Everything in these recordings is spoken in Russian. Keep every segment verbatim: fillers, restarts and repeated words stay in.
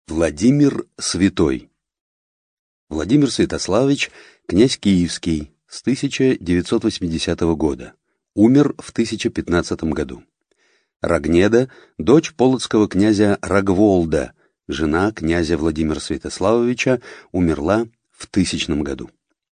Владимир Святой. Владимир Святославич, князь Киевский, с тысяча девятьсот восьмидесятого года. Умер в тысяча пятнадцатом году. Рогнеда, дочь полоцкого князя Рогволда, жена князя Владимира Святославовича, умерла в тысячном году.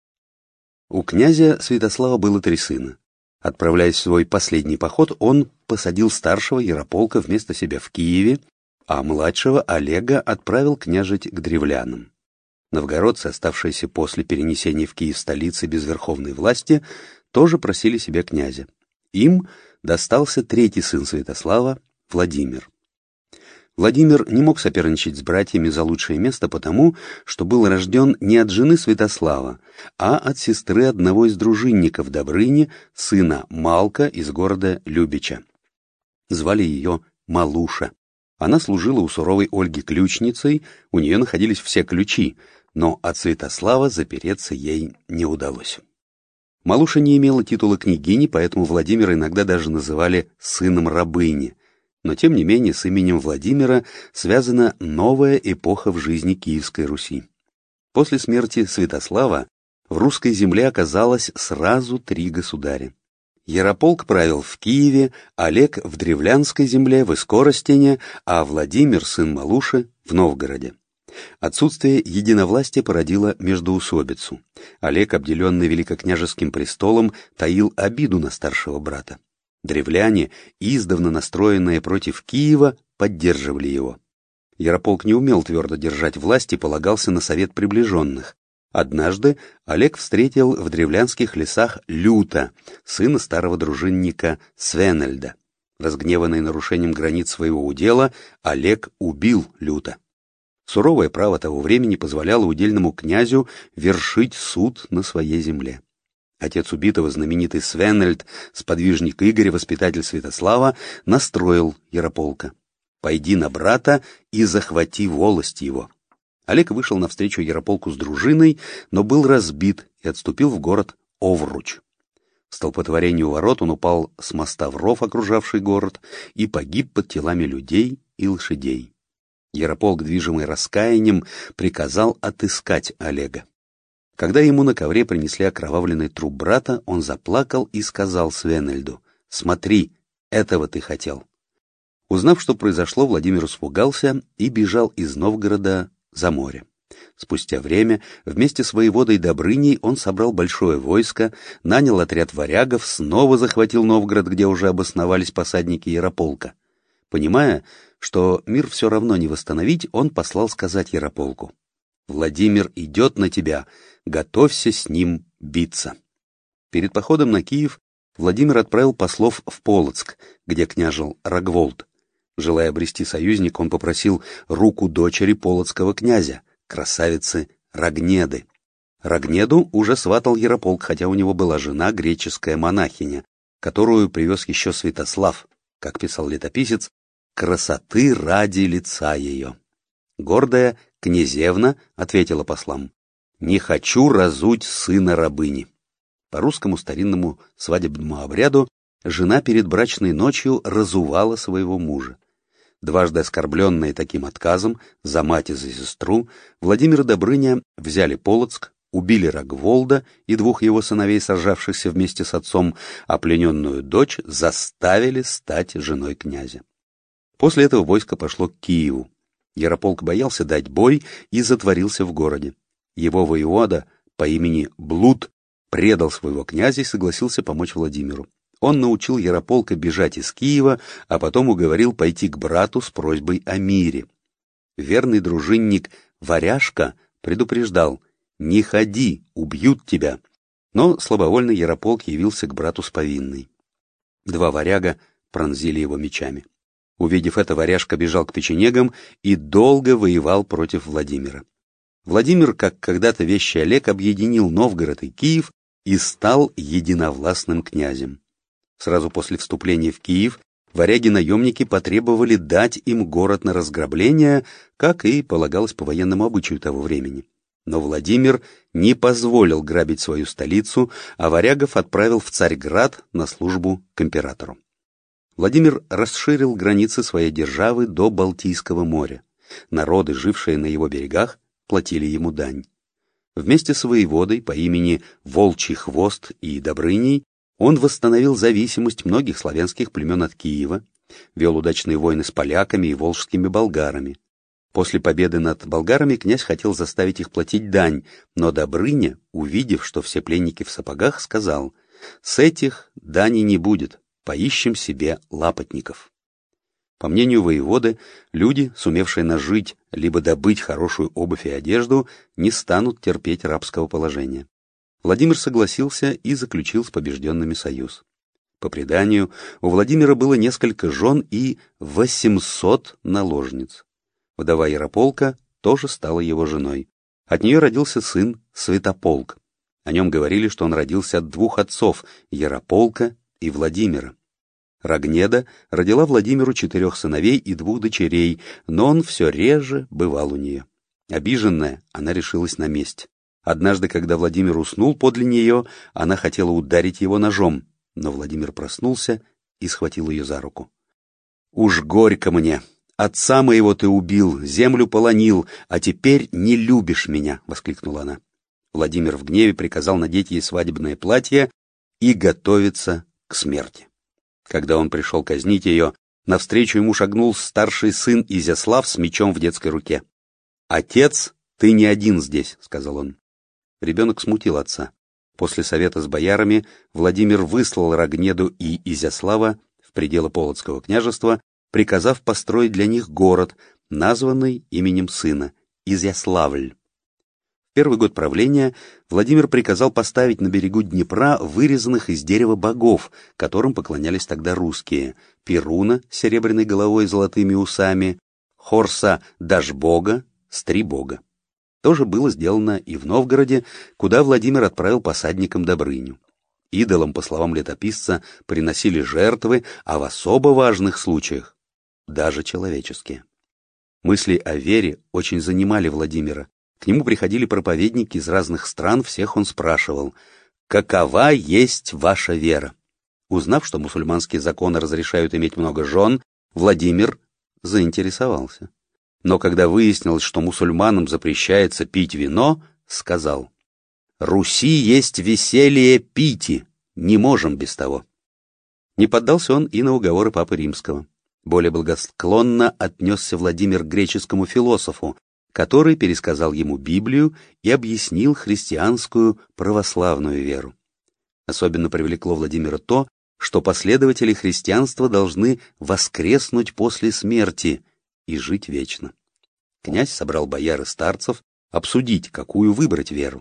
У князя Святослава было три сына. Отправляясь в свой последний поход, он посадил старшего Ярополка вместо себя в Киеве, а младшего Олега отправил княжить к древлянам. Новгородцы, оставшиеся после перенесения в Киев столицы без верховной власти, тоже просили себе князя. Им достался третий сын Святослава, Владимир. Владимир не мог соперничать с братьями за лучшее место потому, что был рожден не от жены Святослава, а от сестры одного из дружинников Добрыни, сына Малка из города Любича. Звали ее Малуша. Она служила у суровой Ольги ключницей, у нее находились все ключи, но от Святослава запереться ей не удалось. Малуша не имела титула княгини, поэтому Владимира иногда даже называли сыном рабыни, но тем не менее с именем Владимира связана новая эпоха в жизни Киевской Руси. После смерти Святослава в русской земле оказалось сразу три государя. Ярополк правил в Киеве, Олег в Древлянской земле, в Искоростене, а Владимир, сын Малуши, в Новгороде. Отсутствие единовластия породило междоусобицу. Олег, обделенный великокняжеским престолом, таил обиду на старшего брата. Древляне, издавна настроенные против Киева, поддерживали его. Ярополк не умел твердо держать власть и полагался на совет приближенных. Однажды Олег встретил в древлянских лесах Люта, сына старого дружинника Свенельда. Разгневанный нарушением границ своего удела, Олег убил Люта. Суровое право того времени позволяло удельному князю вершить суд на своей земле. Отец убитого, знаменитый Свенельд, сподвижник Игоря, воспитатель Святослава, настроил Ярополка: «Пойди на брата и захвати волость его». Олег вышел навстречу Ярополку с дружиной, но был разбит и отступил в город Овруч. В столпотворении у ворот он упал с моста в ров, окружавший город, и погиб под телами людей и лошадей. Ярополк, движимый раскаянием, приказал отыскать Олега. Когда ему на ковре принесли окровавленный труп брата, он заплакал и сказал Свенельду: «Смотри, этого ты хотел». Узнав, что произошло, Владимир испугался и бежал из Новгорода за море. Спустя время вместе с воеводой Добрыней он собрал большое войско, нанял отряд варягов, снова захватил Новгород, где уже обосновались посадники Ярополка. Понимая, что мир все равно не восстановить, он послал сказать Ярополку: «Владимир идет на тебя, готовься с ним биться». Перед походом на Киев Владимир отправил послов в Полоцк, где княжил Рогволд. Желая обрести союзника, он попросил руку дочери полоцкого князя, красавицы Рогнеды. Рогнеду уже сватал Ярополк, хотя у него была жена, греческая монахиня, которую привез еще Святослав, как писал летописец, красоты ради лица ее. Гордая князевна ответила послам: «Не хочу разуть сына рабыни». По русскому старинному свадебному обряду жена перед брачной ночью разувала своего мужа. Дважды оскорбленные таким отказом, за мать и за сестру, Владимир и Добрыня взяли Полоцк, убили Рогволда и двух его сыновей, сражавшихся вместе с отцом, а плененную дочь заставили стать женой князя. После этого войско пошло к Киеву. Ярополк боялся дать бой и затворился в городе. Его воевода по имени Блуд предал своего князя и согласился помочь Владимиру. Он научил Ярополка бежать из Киева, а потом уговорил пойти к брату с просьбой о мире. Верный дружинник Варяжка предупреждал: «Не ходи, убьют тебя». Но слабовольный Ярополк явился к брату с повинной. Два варяга пронзили его мечами. Увидев это, Варяжка бежал к печенегам и долго воевал против Владимира. Владимир, как когда-то вещий Олег, объединил Новгород и Киев и стал единовластным князем. Сразу после вступления в Киев варяги-наемники потребовали дать им город на разграбление, как и полагалось по военному обычаю того времени. Но Владимир не позволил грабить свою столицу, а варягов отправил в Царьград на службу к императору. Владимир расширил границы своей державы до Балтийского моря. Народы, жившие на его берегах, платили ему дань. Вместе с воеводой по имени Волчий Хвост и Добрыней он восстановил зависимость многих славянских племен от Киева, вел удачные войны с поляками и волжскими болгарами. После победы над болгарами князь хотел заставить их платить дань, но Добрыня, увидев, что все пленники в сапогах, сказал: «С этих дани не будет, поищем себе лапотников». По мнению воеводы, люди, сумевшие нажить либо добыть хорошую обувь и одежду, не станут терпеть рабского положения. Владимир согласился и заключил с побежденными союз. По преданию, у Владимира было несколько жен и восемьсот наложниц. Вдова Ярополка тоже стала его женой. От нее родился сын Святополк. О нем говорили, что он родился от двух отцов — Ярополка и Владимира. Рогнеда родила Владимиру четырех сыновей и двух дочерей, но он все реже бывал у нее. Обиженная, она решилась на месть. Однажды, когда Владимир уснул подле нее, она хотела ударить его ножом, но Владимир проснулся и схватил ее за руку. «Уж горько мне! Отца моего ты убил, землю полонил, а теперь не любишь меня!» — воскликнула она. Владимир в гневе приказал надеть ей свадебное платье и готовиться к смерти. Когда он пришел казнить ее, навстречу ему шагнул старший сын Изяслав с мечом в детской руке. «Отец, ты не один здесь», — сказал он. Ребенок смутил отца. После совета с боярами Владимир выслал Рогнеду и Изяслава в пределы Полоцкого княжества, приказав построить для них город, названный именем сына — Изяславль. В первый год правления Владимир приказал поставить на берегу Днепра вырезанных из дерева богов, которым поклонялись тогда русские: Перуна с серебряной головой и золотыми усами, Хорса Дашбога, Стрибога. То же было сделано и в Новгороде, куда Владимир отправил посадником Добрыню. Идолам, по словам летописца, приносили жертвы, а в особо важных случаях даже человеческие. Мысли о вере очень занимали Владимира. К нему приходили проповедники из разных стран, всех он спрашивал: «Какова есть ваша вера?» Узнав, что мусульманские законы разрешают иметь много жен, Владимир заинтересовался. Но когда выяснилось, что мусульманам запрещается пить вино, сказал: «Руси есть веселье пити, не можем без того». Не поддался он и на уговоры Папы Римского. Более благосклонно отнесся Владимир к греческому философу, который пересказал ему Библию и объяснил христианскую православную веру. Особенно привлекло Владимира то, что последователи христианства должны воскреснуть после смерти и жить вечно. Князь собрал бояр и старцев обсудить, какую выбрать веру.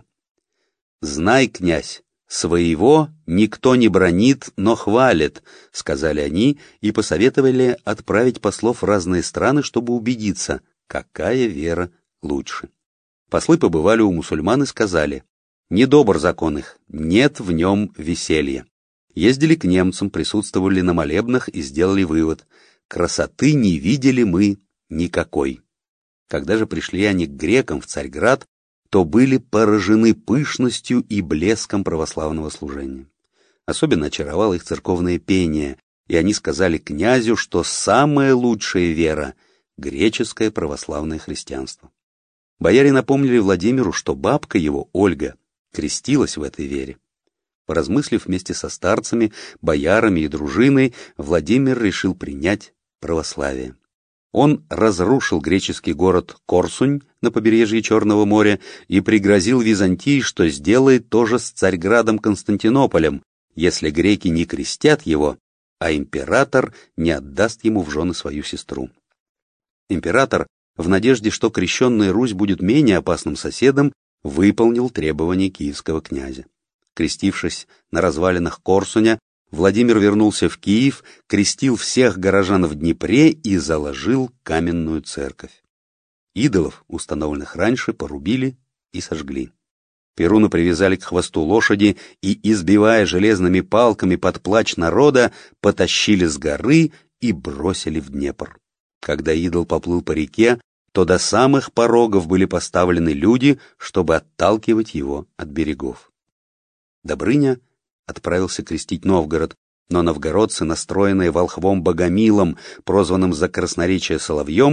«Знай, князь, своего никто не бранит, но хвалит», — сказали они и посоветовали отправить послов в разные страны, чтобы убедиться, какая вера лучше. Послы побывали у мусульман и сказали: «Недобр закон их, нет в нем веселья». Ездили к немцам, присутствовали на молебнах и сделали вывод: красоты не видели мы никакой. Когда же пришли они к грекам в Царьград, то были поражены пышностью и блеском православного служения. Особенно очаровало их церковное пение, и они сказали князю, что самая лучшая вера — греческое православное христианство. Бояре напомнили Владимиру, что бабка его, Ольга, крестилась в этой вере. Поразмыслив вместе со старцами, боярами и дружиной, Владимир решил принять православие. Он разрушил греческий город Корсунь на побережье Черного моря и пригрозил Византии, что сделает то же с Царьградом Константинополем, если греки не крестят его, а император не отдаст ему в жены свою сестру. Император, в надежде, что крещенная Русь будет менее опасным соседом, выполнил требования киевского князя. Крестившись на развалинах Корсуня, Владимир вернулся в Киев, крестил всех горожан в Днепре и заложил каменную церковь. Идолов, установленных раньше, порубили и сожгли. Перуна привязали к хвосту лошади и, избивая железными палками под плач народа, потащили с горы и бросили в Днепр. Когда идол поплыл по реке, то до самых порогов были поставлены люди, чтобы отталкивать его от берегов. Добрыня отправился крестить Новгород, но новгородцы, настроенные волхвом Богомилом, прозванным за красноречие Соловьем,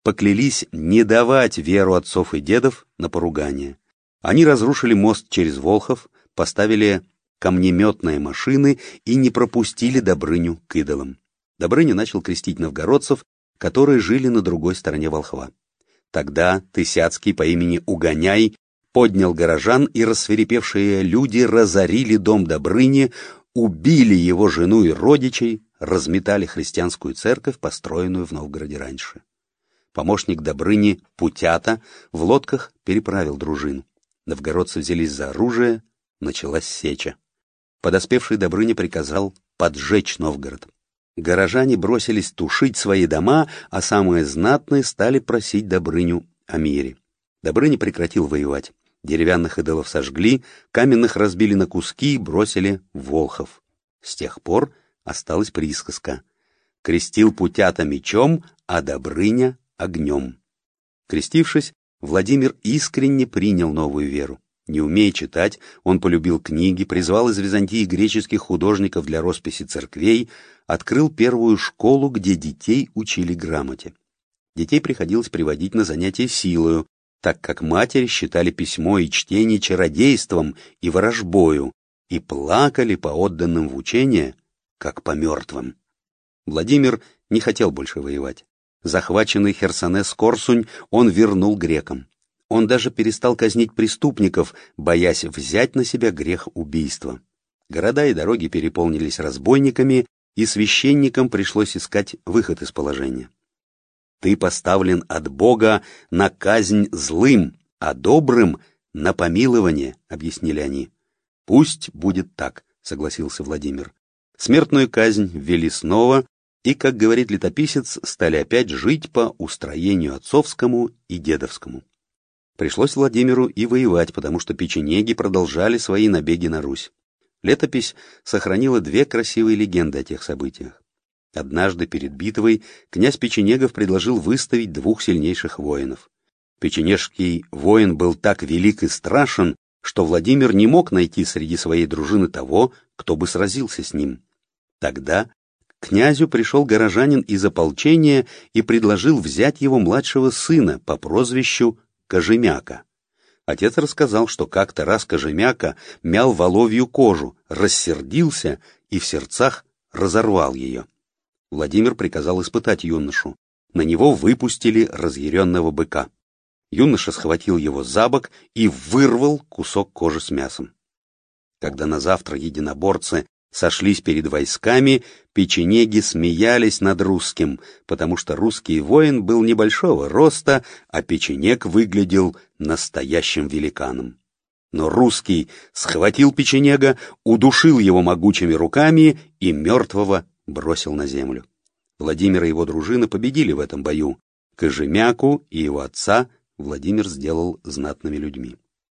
поклялись не давать веру отцов и дедов на поругание. Они разрушили мост через Волхов, поставили камнеметные машины и не пропустили Добрыню к идолам. Добрыня начал крестить новгородцев, которые жили на другой стороне Волхва. Тогда Тысяцкий по имени Угоняй поднял горожан, и рассвирепевшие люди разорили дом Добрыни, убили его жену и родичей, разметали христианскую церковь, построенную в Новгороде раньше. Помощник Добрыни Путята в лодках переправил дружину. Новгородцы взялись за оружие, началась сеча. Подоспевший Добрыня приказал поджечь Новгород. Горожане бросились тушить свои дома, а самые знатные стали просить Добрыню о мире. Добрыня прекратил воевать. Деревянных идолов сожгли, каменных разбили на куски и бросили в Волхов. С тех пор осталась присказка: крестил Путята мечом, а Добрыня огнем. Крестившись, Владимир искренне принял новую веру. Не умея читать, он полюбил книги, призвал из Византии греческих художников для росписи церквей, открыл первую школу, где детей учили грамоте. Детей приходилось приводить на занятия силою, так как матери считали письмо и чтение чародейством и ворожбою, и плакали по отданным в учение, как по мертвым. Владимир не хотел больше воевать. Захваченный Херсонес-Корсунь он вернул грекам. Он даже перестал казнить преступников, боясь взять на себя грех убийства. Города и дороги переполнились разбойниками, и священникам пришлось искать выход из положения. «Ты поставлен от Бога на казнь злым, а добрым — на помилование», — объяснили они. «Пусть будет так», — согласился Владимир. Смертную казнь ввели снова, и, как говорит летописец, стали опять жить по устроению отцовскому и дедовскому. Пришлось Владимиру и воевать, потому что печенеги продолжали свои набеги на Русь. Летопись сохранила две красивые легенды о тех событиях. Однажды перед битвой князь Печенегов предложил выставить двух сильнейших воинов. Печенежский воин был так велик и страшен, что Владимир не мог найти среди своей дружины того, кто бы сразился с ним. Тогда к князю пришел горожанин из ополчения и предложил взять его младшего сына по прозвищу Кожемяка. Отец рассказал, что как-то раз Кожемяка мял воловью кожу, рассердился и в сердцах разорвал ее. Владимир приказал испытать юношу. На него выпустили разъяренного быка. Юноша схватил его за бок и вырвал кусок кожи с мясом. Когда на завтра единоборцы сошлись перед войсками, печенеги смеялись над русским, потому что русский воин был небольшого роста, а печенег выглядел настоящим великаном. Но русский схватил печенега, удушил его могучими руками и мертвого бросил на землю. Владимир и его дружина победили в этом бою. Кожемяку и его отца Владимир сделал знатными людьми.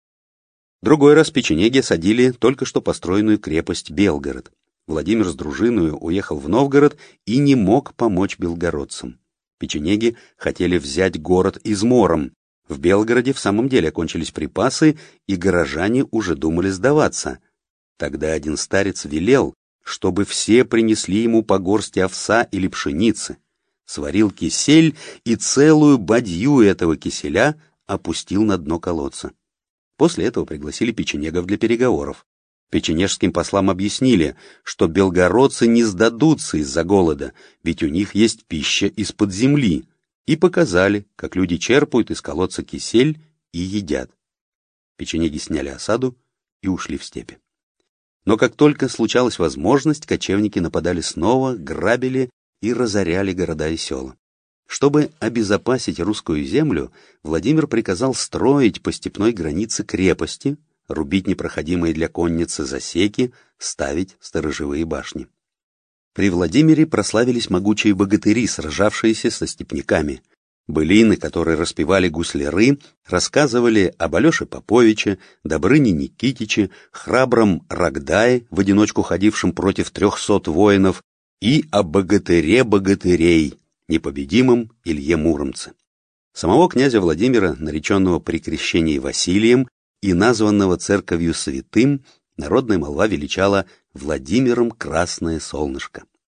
Другой раз печенеги осадили только что построенную крепость Белгород. Владимир с дружиной уехал в Новгород и не мог помочь белгородцам. Печенеги хотели взять город измором. В Белгороде в самом деле кончились припасы, и горожане уже думали сдаваться. Тогда один старец велел, чтобы все принесли ему по горсти овса или пшеницы. Сварил кисель и целую бадью этого киселя опустил на дно колодца. После этого пригласили печенегов для переговоров. Печенежским послам объяснили, что белгородцы не сдадутся из-за голода, ведь у них есть пища из-под земли, и показали, как люди черпают из колодца кисель и едят. Печенеги сняли осаду и ушли в степи. Но как только случалась возможность, кочевники нападали снова, грабили и разоряли города и села. Чтобы обезопасить русскую землю, Владимир приказал строить по степной границе крепости, рубить непроходимые для конницы засеки, ставить сторожевые башни. При Владимире прославились могучие богатыри, сражавшиеся со степняками. Былины, которые распевали гусляры, рассказывали об Алёше Поповиче, Добрыне Никитиче, храбром Рогдае, в одиночку ходившем против трехсот воинов, и о богатыре богатырей, непобедимом Илье Муромце. Самого князя Владимира, нареченного при крещении Василием и названного церковью святым, народная молва величала Владимиром Красное Солнышко.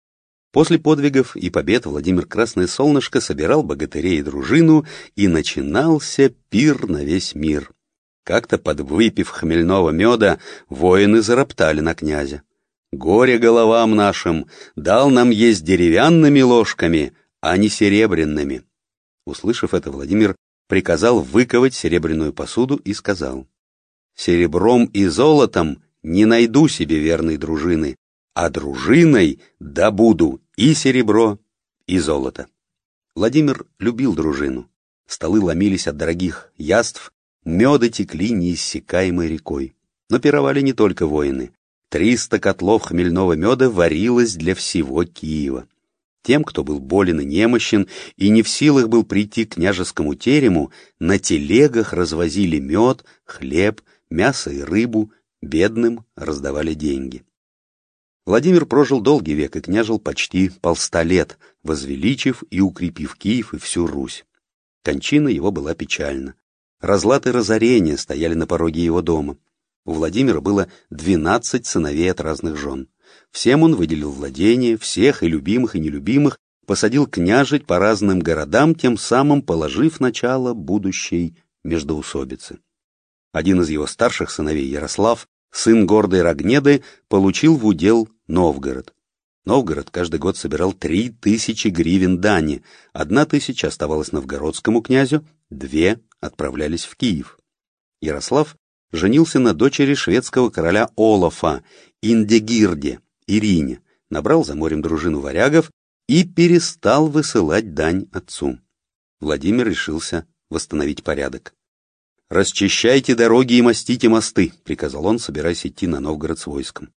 После подвигов и побед Владимир Красное Солнышко собирал богатырей и дружину, и начинался пир на весь мир. Как-то, подвыпив хмельного меда, воины зароптали на князя. «Горе головам нашим! Дал нам есть деревянными ложками, а не серебряными!» Услышав это, Владимир приказал выковать серебряную посуду и сказал: «Серебром и золотом не найду себе верной дружины, а дружиной добуду и серебро, и золото». Владимир любил дружину. Столы ломились от дорогих яств, меды текли неиссякаемой рекой. Но пировали не только воины. Триста котлов хмельного меда варилось для всего Киева. Тем, кто был болен и немощен и не в силах был прийти к княжескому терему, на телегах развозили мед, хлеб, мясо и рыбу, бедным раздавали деньги. Владимир прожил долгий век и княжил почти полста лет, возвеличив и укрепив Киев и всю Русь. Кончина его была печальна. Разлад и разорение стояли на пороге его дома. У Владимира было двенадцать сыновей от разных жен. Всем он выделил владение, всех и любимых, и нелюбимых, посадил княжить по разным городам, тем самым положив начало будущей междоусобицы. Один из его старших сыновей, Ярослав, сын гордой Рогнеды, получил в удел Новгород. Новгород каждый год собирал три тысячи гривен дани, одна тысяча оставалась новгородскому князю, две отправлялись в Киев. Ярослав женился на дочери шведского короля Олафа, Индегирде, Ирине, набрал за морем дружину варягов и перестал высылать дань отцу. Владимир решился восстановить порядок. «Расчищайте дороги и мостите мосты», — приказал он, собираясь идти на Новгород с войском.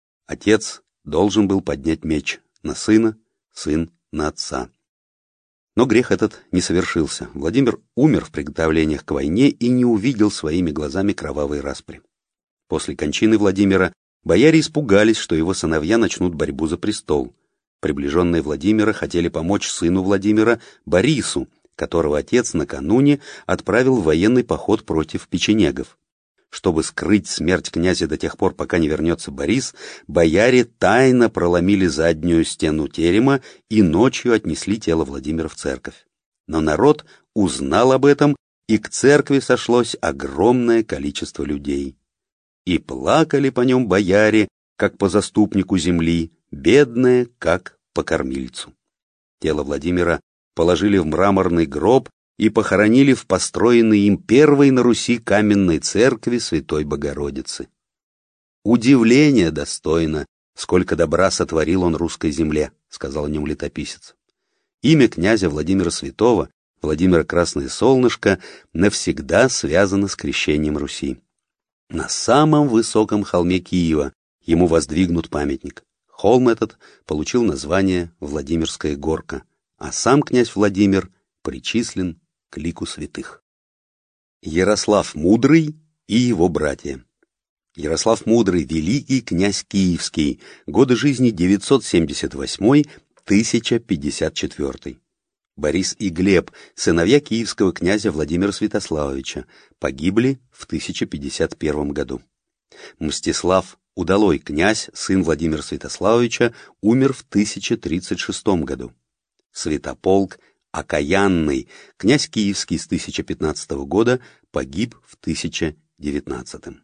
Отец должен был поднять меч на сына, сын на отца. Но грех этот не совершился. Владимир умер в приготовлениях к войне и не увидел своими глазами кровавой распри. После кончины Владимира бояре испугались, что его сыновья начнут борьбу за престол. Приближенные Владимира хотели помочь сыну Владимира, Борису, которого отец накануне отправил в военный поход против печенегов. Чтобы скрыть смерть князя до тех пор, пока не вернется Борис, бояре тайно проломили заднюю стену терема и ночью отнесли тело Владимира в церковь. Но народ узнал об этом, и к церкви сошлось огромное количество людей. И плакали по нем бояре, как по заступнику земли, бедные, как по кормильцу. Тело Владимира положили в мраморный гроб и похоронили в построенной им первой на Руси каменной церкви Святой Богородицы. «Удивление достойно, сколько добра сотворил он русской земле», — сказал о нем летописец. Имя князя Владимира Святого, Владимира Красное Солнышко, навсегда связано с крещением Руси. На самом высоком холме Киева ему воздвигнут памятник. Холм этот получил название Владимирская горка, а сам князь Владимир причислен к лику святых. Ярослав Мудрый и его братья. Ярослав Мудрый, великий князь Киевский, годы жизни девятьсот семьдесят восьмой — тысяча пятьдесят четвёртый. Борис и Глеб, сыновья киевского князя Владимира Святославовича, погибли в тысяча пятьдесят первом году. Мстислав Удалой, князь, сын Владимира Святославовича, умер в тысяча тридцать шестом году. Святополк Окаянный, князь Киевский с тысяча пятнадцатого года, погиб в тысяча девятнадцатом.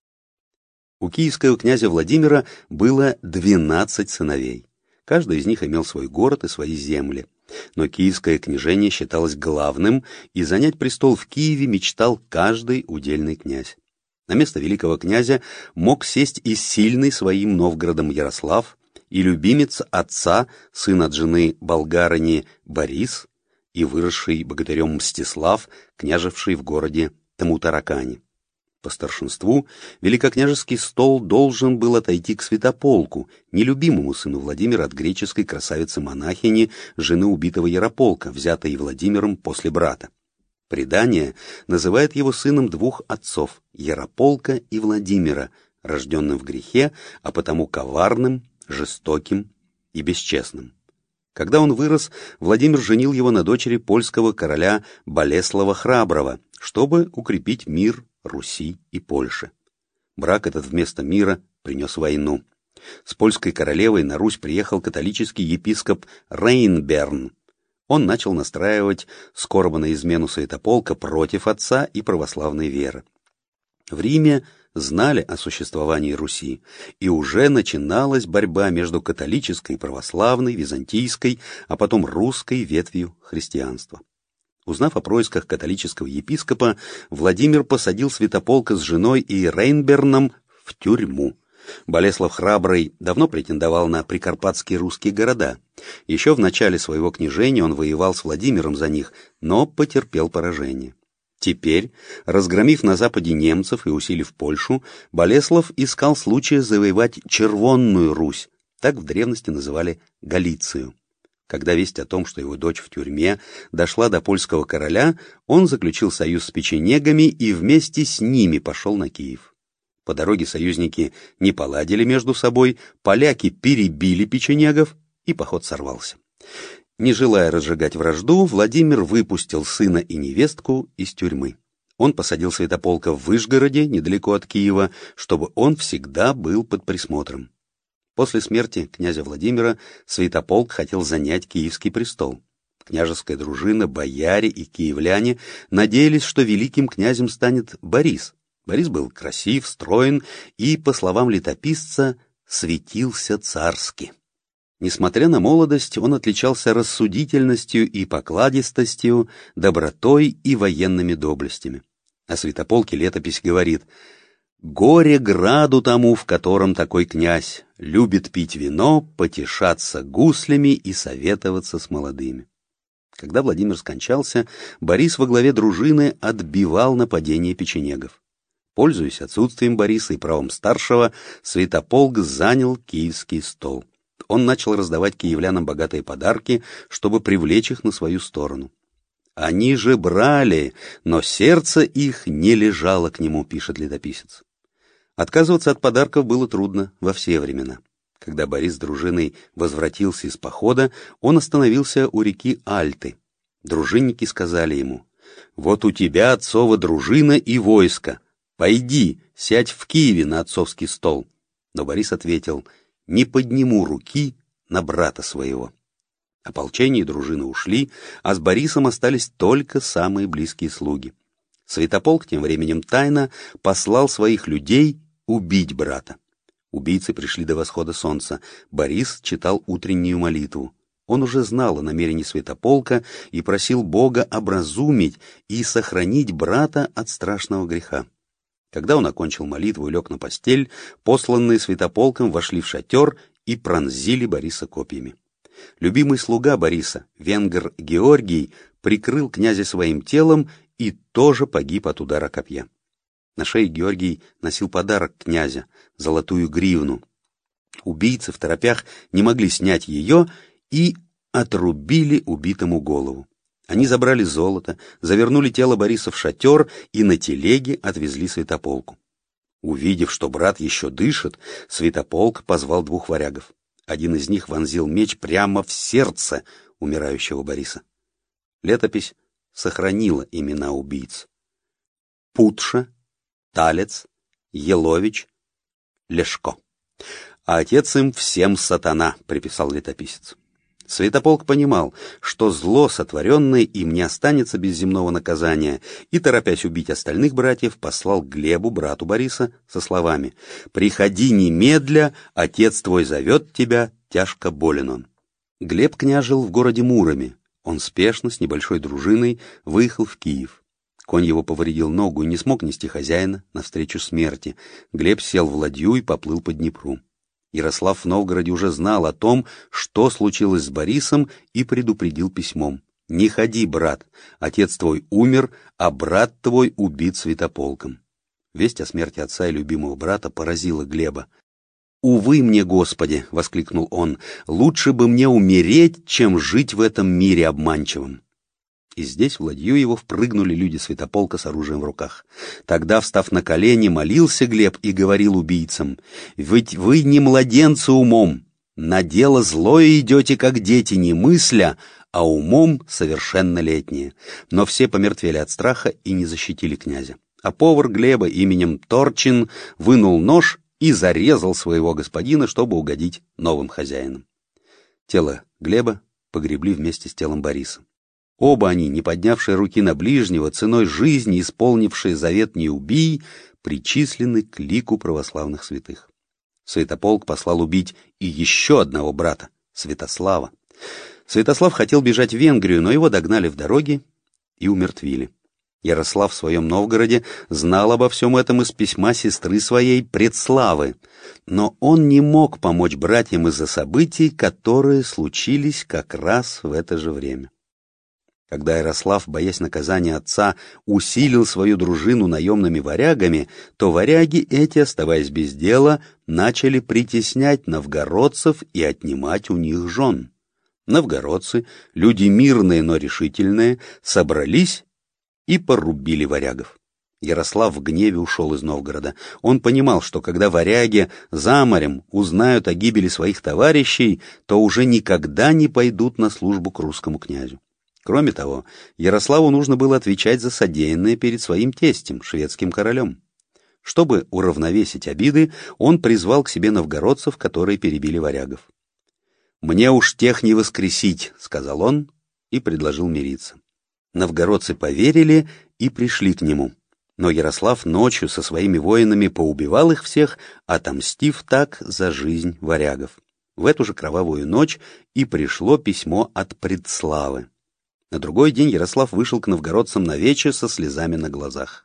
У киевского князя Владимира было двенадцать сыновей. Каждый из них имел свой город и свои земли. Но киевское княжение считалось главным, и занять престол в Киеве мечтал каждый удельный князь. На место великого князя мог сесть и сильный своим Новгородом Ярослав, и любимец отца, сын от жены болгарыни Борис, и выросший богатырем Мстислав, княжевший в городе Тамутаракане. По старшинству великокняжеский стол должен был отойти к Святополку, нелюбимому сыну Владимира от греческой красавицы-монахини, жены убитого Ярополка, взятой Владимиром после брата. Предание называет его сыном двух отцов — Ярополка и Владимира, рожденным в грехе, а потому коварным, жестоким и бесчестным. Когда он вырос, Владимир женил его на дочери польского короля Болеслава Храброго, чтобы укрепить мир Руси и Польши. Брак этот вместо мира принес войну. С польской королевой на Русь приехал католический епископ Рейнберн. Он начал настраивать скорбо на измену святополка против отца и православной веры. В Риме знали о существовании Руси, и уже начиналась борьба между католической, православной, византийской, а потом русской ветвью христианства. Узнав о происках католического епископа, Владимир посадил святополка с женой и Рейнберном в тюрьму. Болеслав Храбрый давно претендовал на прикарпатские русские города. Еще в начале своего княжения он воевал с Владимиром за них, но потерпел поражение. Теперь, разгромив на западе немцев и усилив Польшу, Болеслав искал случая завоевать Червонную Русь, так в древности называли Галицию. Когда весть о том, что его дочь в тюрьме, дошла до польского короля, он заключил союз с печенегами и вместе с ними пошел на Киев. По дороге союзники не поладили между собой, поляки перебили печенегов, и поход сорвался. Не желая разжигать вражду, Владимир выпустил сына и невестку из тюрьмы. Он посадил святополка в Вышгороде, недалеко от Киева, чтобы он всегда был под присмотром. После смерти князя Владимира святополк хотел занять киевский престол. Княжеская дружина, бояре и киевляне надеялись, что великим князем станет Борис. Борис был красив, строен и, по словам летописца, светился царски. Несмотря на молодость, он отличался рассудительностью и покладистостью, добротой и военными доблестями. О святополке летопись говорит: «Горе граду тому, в котором такой князь любит пить вино, потешаться гуслями и советоваться с молодыми». Когда Владимир скончался, Борис во главе дружины отбивал нападение печенегов. Пользуясь отсутствием Бориса и правом старшего, святополк занял киевский стол. Он начал раздавать киевлянам богатые подарки, чтобы привлечь их на свою сторону. «Они же брали, но сердце их не лежало к нему», — пишет летописец. Отказываться от подарков было трудно во все времена. Когда Борис с дружиной возвратился из похода, он остановился у реки Альты. Дружинники сказали ему: «Вот у тебя отцова дружина и войско. Пойди, сядь в Киеве на отцовский стол». Но Борис ответил: «Не подниму руки на брата своего». Ополчение и дружина ушли, а с Борисом остались только самые близкие слуги. Святополк тем временем тайно послал своих людей убить брата. Убийцы пришли до восхода солнца. Борис читал утреннюю молитву. Он уже знал о намерении святополка и просил Бога образумить и сохранить брата от страшного греха. Когда он окончил молитву и лег на постель, посланные святополком вошли в шатер и пронзили Бориса копьями. Любимый слуга Бориса, венгр Георгий, прикрыл князя своим телом и тоже погиб от удара копья. На шее Георгий носил подарок князя — золотую гривну. Убийцы в торопях не могли снять ее и отрубили убитому голову. Они забрали золото, завернули тело Бориса в шатер и на телеге отвезли святополку. Увидев, что брат еще дышит, святополк позвал двух варягов. Один из них вонзил меч прямо в сердце умирающего Бориса. Летопись сохранила имена убийц: Путша, Талец, Елович, Лешко. А отец им всем сатана, приписал летописец. Святополк понимал, что зло, сотворенное им, не останется без земного наказания, и, торопясь убить остальных братьев, послал Глебу, брату Бориса, со словами: «Приходи немедля, отец твой зовет тебя, тяжко болен он». Глеб княжил в городе Муроме. Он спешно, с небольшой дружиной, выехал в Киев. Конь его повредил ногу и не смог нести хозяина навстречу смерти. Глеб сел в ладью и поплыл по Днепру. Ярослав в Новгороде уже знал о том, что случилось с Борисом, и предупредил письмом: «Не ходи, брат, отец твой умер, а брат твой убит святополком». Весть о смерти отца и любимого брата поразила Глеба. «Увы мне, Господи!» — воскликнул он. «Лучше бы мне умереть, чем жить в этом мире обманчивом». И здесь в ладью его впрыгнули люди святополка с оружием в руках. Тогда, встав на колени, молился Глеб и говорил убийцам: «Ведь вы не младенцы умом, на дело злое идете, как дети, не мысля, а умом совершеннолетние». Но все помертвели от страха и не защитили князя. А повар Глеба именем Торчин вынул нож и зарезал своего господина, чтобы угодить новым хозяинам. Тело Глеба погребли вместе с телом Бориса. Оба они, не поднявшие руки на ближнего, ценой жизни исполнившие завет «не убий», причислены к лику православных святых. Святополк послал убить и еще одного брата, Святослава. Святослав хотел бежать в Венгрию, но его догнали в дороге и умертвили. Ярослав в своем Новгороде знал обо всем этом из письма сестры своей Предславы, но он не мог помочь братьям из-за событий, которые случились как раз в это же время. Когда Ярослав, боясь наказания отца, усилил свою дружину наемными варягами, то варяги эти, оставаясь без дела, начали притеснять новгородцев и отнимать у них жен. Новгородцы, люди мирные, но решительные, собрались и порубили варягов. Ярослав в гневе ушел из Новгорода. Он понимал, что когда варяги за морем узнают о гибели своих товарищей, то уже никогда не пойдут на службу к русскому князю. Кроме того, Ярославу нужно было отвечать за содеянное перед своим тестем, шведским королем. Чтобы уравновесить обиды, он призвал к себе новгородцев, которые перебили варягов. «Мне уж тех не воскресить», — сказал он и предложил мириться. Новгородцы поверили и пришли к нему. Но Ярослав ночью со своими воинами поубивал их всех, отомстив так за жизнь варягов. В эту же кровавую ночь и пришло письмо от Предславы. На другой день Ярослав вышел к новгородцам навече со слезами на глазах.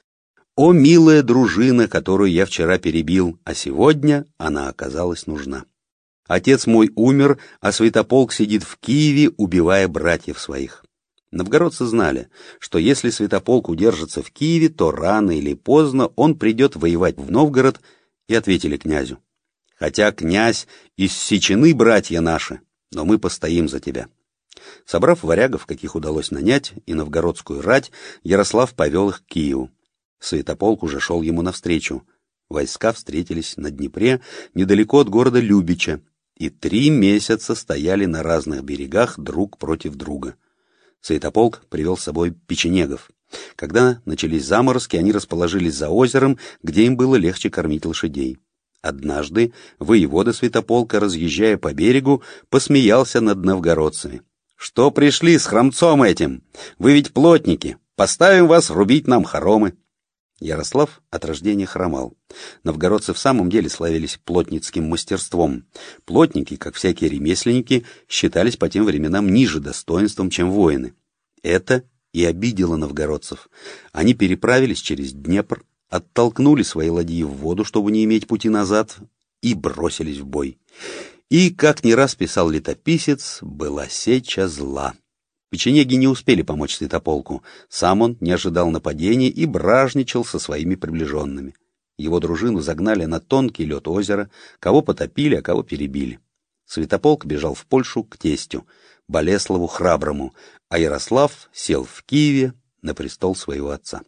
«О, милая дружина, которую я вчера перебил, а сегодня она оказалась нужна. Отец мой умер, а Святополк сидит в Киеве, убивая братьев своих». Новгородцы знали, что если Святополк удержится в Киеве, то рано или поздно он придет воевать в Новгород, и ответили князю: «Хотя, князь, иссечены братья наши, но мы постоим за тебя». Собрав варягов, каких удалось нанять, и новгородскую рать, Ярослав повел их к Киеву. Святополк уже шел ему навстречу. Войска встретились на Днепре, недалеко от города Любича, и три месяца стояли на разных берегах друг против друга. Святополк привел с собой печенегов. Когда начались заморозки, они расположились за озером, где им было легче кормить лошадей. Однажды воевода Святополка, разъезжая по берегу, посмеялся над новгородцами. «Что пришли с хромцом этим? Вы ведь плотники. Поставим вас рубить нам хоромы». Ярослав от рождения хромал. Новгородцы в самом деле славились плотницким мастерством. Плотники, как всякие ремесленники, считались по тем временам ниже достоинством, чем воины. Это и обидело новгородцев. Они переправились через Днепр, оттолкнули свои ладьи в воду, чтобы не иметь пути назад, и бросились в бой. И, как не раз писал летописец, была сеча зла. Печенеги не успели помочь Святополку. Сам он не ожидал нападения и бражничал со своими приближенными. Его дружину загнали на тонкий лед озера, кого потопили, а кого перебили. Святополк бежал в Польшу к тестю, Болеславу Храброму, а Ярослав сел в Киеве на престол своего отца.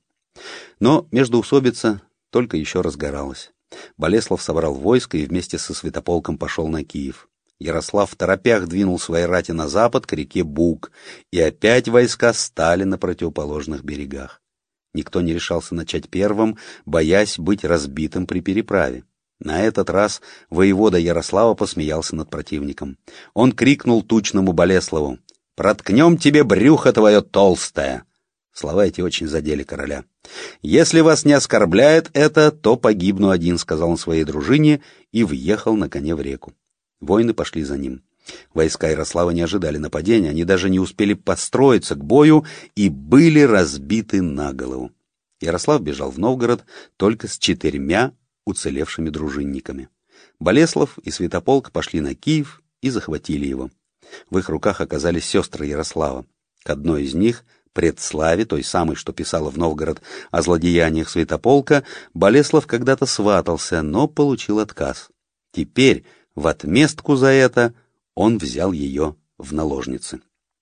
Но междоусобица только еще разгоралась. Болеслав собрал войско и вместе со Святополком пошел на Киев. Ярослав в торопях двинул свои рати на запад к реке Буг, и опять войска стали на противоположных берегах. Никто не решался начать первым, боясь быть разбитым при переправе. На этот раз воевода Ярослава посмеялся над противником. Он крикнул тучному Болеславу: «Проткнем тебе брюхо твое толстое!» Слова эти очень задели короля. «Если вас не оскорбляет это, то погибну один», — сказал он своей дружине и въехал на коне в реку. Воины пошли за ним. Войска Ярослава не ожидали нападения, они даже не успели построиться к бою и были разбиты на голову. Ярослав бежал в Новгород только с четырьмя уцелевшими дружинниками. Болеслав и Святополк пошли на Киев и захватили его. В их руках оказались сестры Ярослава. К одной из них, Предславе, той самой, что писала в Новгород о злодеяниях Святополка, Болеслав когда-то сватался, но получил отказ. Теперь, в отместку за это, он взял ее в наложницы.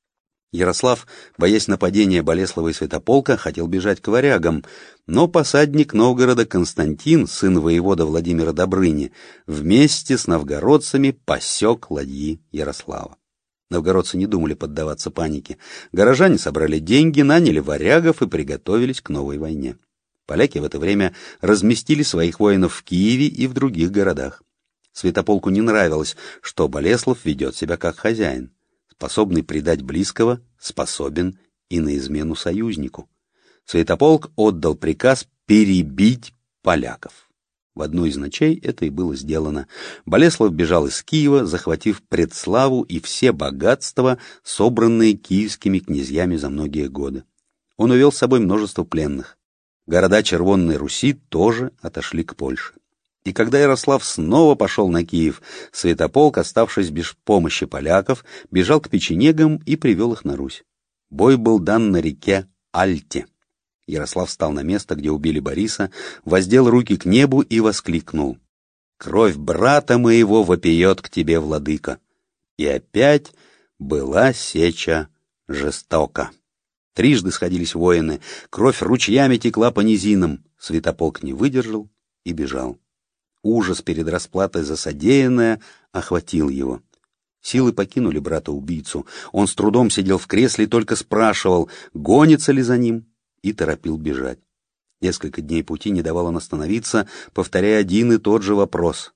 Ярослав, боясь нападения Болеслава и Святополка, хотел бежать к варягам, но посадник Новгорода Константин, сын воевода Владимира Добрыни, вместе с новгородцами посек ладьи Ярослава. Новгородцы не думали поддаваться панике. Горожане собрали деньги, наняли варягов и приготовились к новой войне. Поляки в это время разместили своих воинов в Киеве и в других городах. Святополку не нравилось, что Болеслав ведет себя как хозяин. Способный предать близкого, способен и на измену союзнику. Святополк отдал приказ перебить поляков. В одну из ночей это и было сделано. Болеслав бежал из Киева, захватив Предславу и все богатства, собранные киевскими князьями за многие годы. Он увел с собой множество пленных. Города Червонной Руси тоже отошли к Польше. И когда Ярослав снова пошел на Киев, Святополк, оставшись без помощи поляков, бежал к печенегам и привел их на Русь. Бой был дан на реке Альте. Ярослав встал на место, где убили Бориса, воздел руки к небу и воскликнул: «Кровь брата моего вопиет к тебе, владыка!» И опять была сеча жестока. Трижды сходились воины, кровь ручьями текла по низинам. Святополк не выдержал и бежал. Ужас перед расплатой за содеянное охватил его. Силы покинули брата-убийцу. Он с трудом сидел в кресле и только спрашивал, гонится ли за ним, и торопил бежать. Несколько дней пути не давал он остановиться, повторяя один и тот же вопрос.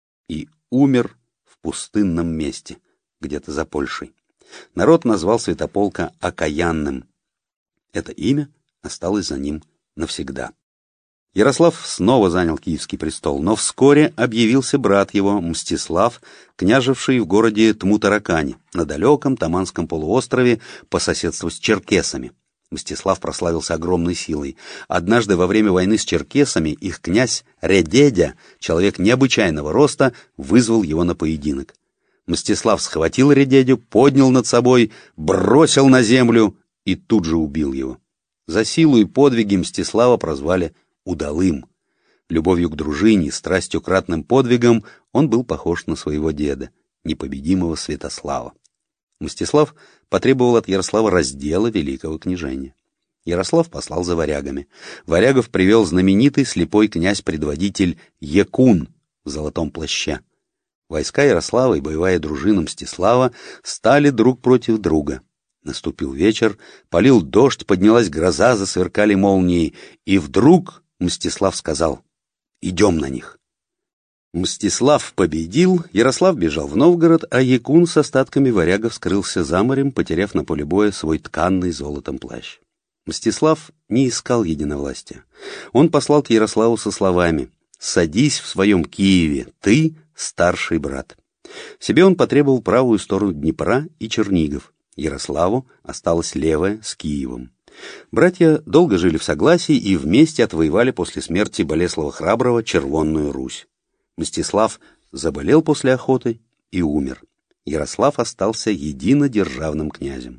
И умер в пустынном месте, где-то за Польшей. Народ назвал Святополка окаянным. Это имя осталось за ним навсегда. Ярослав снова занял Киевский престол, но вскоре объявился брат его, Мстислав, княжевший в городе Тмутаракане, на далеком Таманском полуострове по соседству с черкесами. Мстислав прославился огромной силой. Однажды во время войны с черкесами их князь Редедя, человек необычайного роста, вызвал его на поединок. Мстислав схватил Редедю, поднял над собой, бросил на землю и тут же убил его. За силу и подвиги Мстислава прозвали Удалым. Любовью к дружине, страстью к ратным подвигам он был похож на своего деда, непобедимого Святослава. Мстислав потребовал от Ярослава раздела великого княжения. Ярослав послал за варягами. Варягов привел знаменитый слепой князь-предводитель Якун в золотом плаще. Войска Ярослава и боевая дружина Мстислава стали друг против друга. Наступил вечер, полил дождь, поднялась гроза, засверкали молнии, и вдруг Мстислав сказал: «Идем на них». Мстислав победил, Ярослав бежал в Новгород, а Якун с остатками варягов скрылся за морем, потеряв на поле боя свой тканный золотом плащ. Мстислав не искал единовластия. Он послал к Ярославу со словами: «Садись в своем Киеве, ты старший брат». Себе он потребовал правую сторону Днепра и Чернигов. Ярославу осталась левая с Киевом. Братья долго жили в согласии и вместе отвоевали после смерти Болеслава Храброго Червонную Русь. Мстислав заболел после охоты и умер. Ярослав остался единодержавным князем.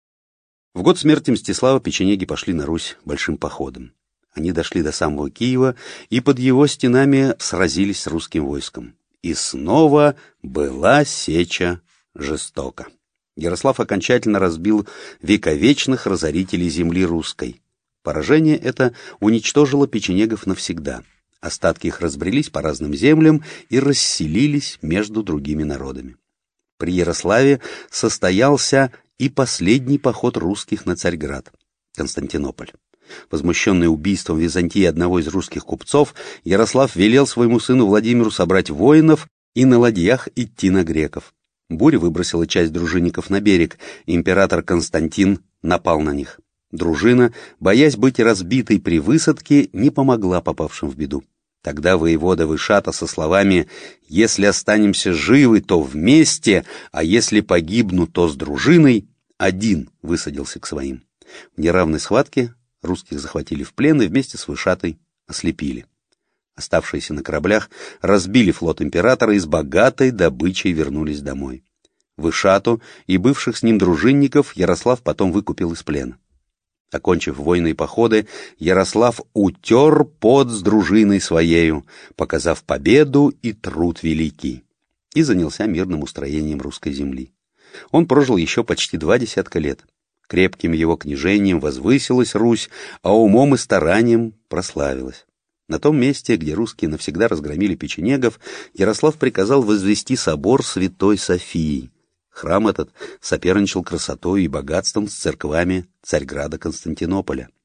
В год смерти Мстислава печенеги пошли на Русь большим походом. Они дошли до самого Киева и под его стенами сразились с русским войском. И снова была сеча жестока. Ярослав окончательно разбил вековечных разорителей земли русской. Поражение это уничтожило печенегов навсегда. Остатки их разбрелись по разным землям и расселились между другими народами. При Ярославе состоялся и последний поход русских на Царьград, Константинополь. Возмущенный убийством Византии одного из русских купцов, Ярослав велел своему сыну Владимиру собрать воинов и на ладьях идти на греков. Буря выбросила часть дружинников на берег, и император Константин напал на них. Дружина, боясь быть разбитой при высадке, не помогла попавшим в беду. Тогда воевода Вышата со словами «Если останемся живы, то вместе, а если погибну, то с дружиной», один высадился к своим. В неравной схватке русских захватили в плен и вместе с Вышатой ослепили. Оставшиеся на кораблях разбили флот императора и с богатой добычей вернулись домой. Вышату и бывших с ним дружинников Ярослав потом выкупил из плена. Окончив войны и походы, Ярослав утер пот с дружиной своею, показав победу и труд великий, и занялся мирным устроением русской земли. Он прожил еще почти два десятка лет. Крепким его княжением возвысилась Русь, а умом и старанием прославилась. На том месте, где русские навсегда разгромили печенегов, Ярослав приказал возвести собор Святой Софии. Храм этот соперничал красотой и богатством с церквами Царьграда Константинополя.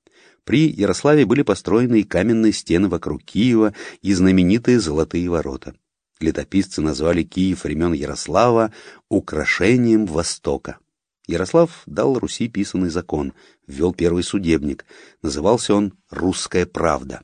При Ярославе были построены и каменные стены вокруг Киева, и знаменитые Золотые ворота. Летописцы назвали Киев времен Ярослава украшением Востока. Ярослав дал Руси писанный закон, ввел первый судебник. Назывался он «Русская правда».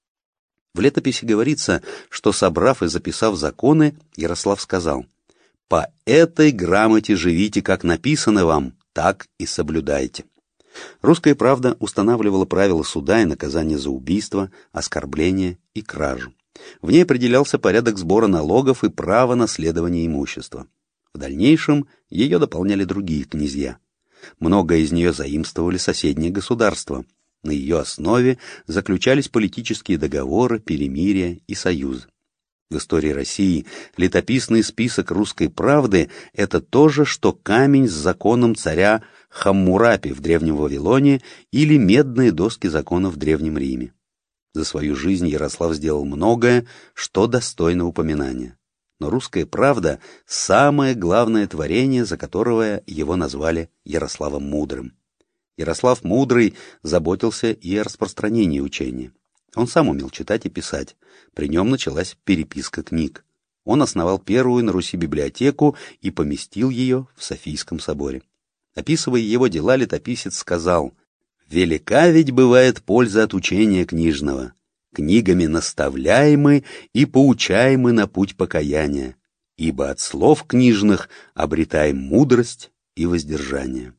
В летописи говорится, что, собрав и записав законы, Ярослав сказал: «По этой грамоте живите, как написано вам, так и соблюдайте». «Русская правда» устанавливала правила суда и наказания за убийство, оскорбление и кражу. В ней определялся порядок сбора налогов и право наследования имущества. В дальнейшем ее дополняли другие князья. Многое из нее заимствовали соседние государства. На ее основе заключались политические договоры, перемирия и союзы. В истории России летописный список «Русской правды» — это то же, что камень с законом царя Хаммурапи в Древнем Вавилоне или медные доски закона в Древнем Риме. За свою жизнь Ярослав сделал многое, что достойно упоминания. Но «Русская правда» — самое главное творение, за которое его назвали Ярославом Мудрым. Ярослав Мудрый заботился и о распространении учения. Он сам умел читать и писать. При нем началась переписка книг. Он основал первую на Руси библиотеку и поместил ее в Софийском соборе. Описывая его дела, летописец сказал: «Велика ведь бывает польза от учения книжного. Книгами наставляемы и поучаемы на путь покаяния, ибо от слов книжных обретаем мудрость и воздержание».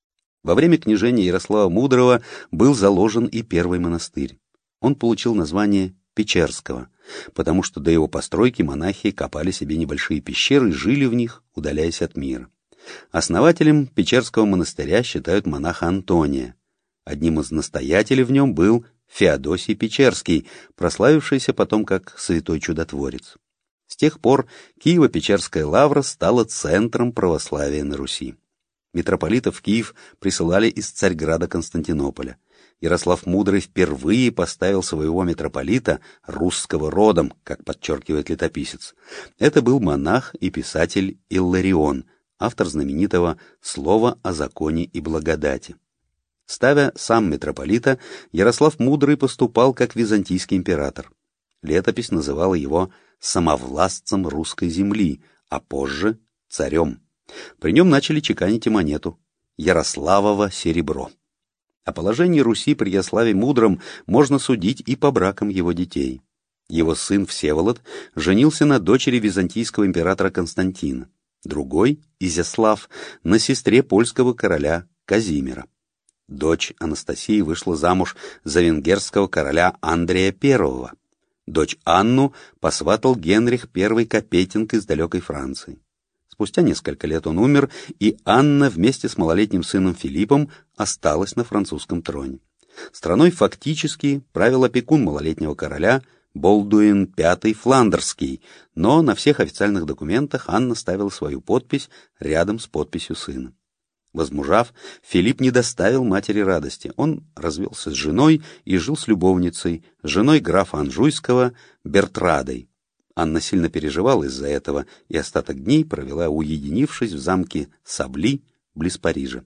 Во время княжения Ярослава Мудрого был заложен и первый монастырь. Он получил название Печерского, потому что до его постройки монахи копали себе небольшие пещеры и жили в них, удаляясь от мира. Основателем Печерского монастыря считают монаха Антония. Одним из настоятелей в нем был Феодосий Печерский, прославившийся потом как святой чудотворец. С тех пор Киево-Печерская лавра стала центром православия на Руси. Митрополитов в Киев присылали из Царьграда Константинополя. Ярослав Мудрый впервые поставил своего митрополита русского родом, как подчеркивает летописец. Это был монах и писатель Илларион, автор знаменитого «Слова о законе и благодати». Ставя сам митрополита, Ярослав Мудрый поступал как византийский император. Летопись называла его самовластцем русской земли, а позже — царем. При нем начали чеканить и монету — Ярославово серебро. О положении Руси при Ярославе Мудром можно судить и по бракам его детей. Его сын Всеволод женился на дочери византийского императора Константина, другой, Изяслав, на сестре польского короля Казимира. Дочь Анастасии вышла замуж за венгерского короля Андрея Первого. Дочь Анну посватал Генрих Первый Капетинг из далекой Франции. Спустя несколько лет он умер, и Анна вместе с малолетним сыном Филиппом осталась на французском троне. Страной фактически правил опекун малолетнего короля Болдуин Пятый Фландерский, но на всех официальных документах Анна ставила свою подпись рядом с подписью сына. Возмужав, Филипп не доставил матери радости. Он развелся с женой и жил с любовницей, женой графа Анжуйского, Бертрадой. Анна сильно переживала из-за этого и остаток дней провела, уединившись в замке Сабли, близ Парижа.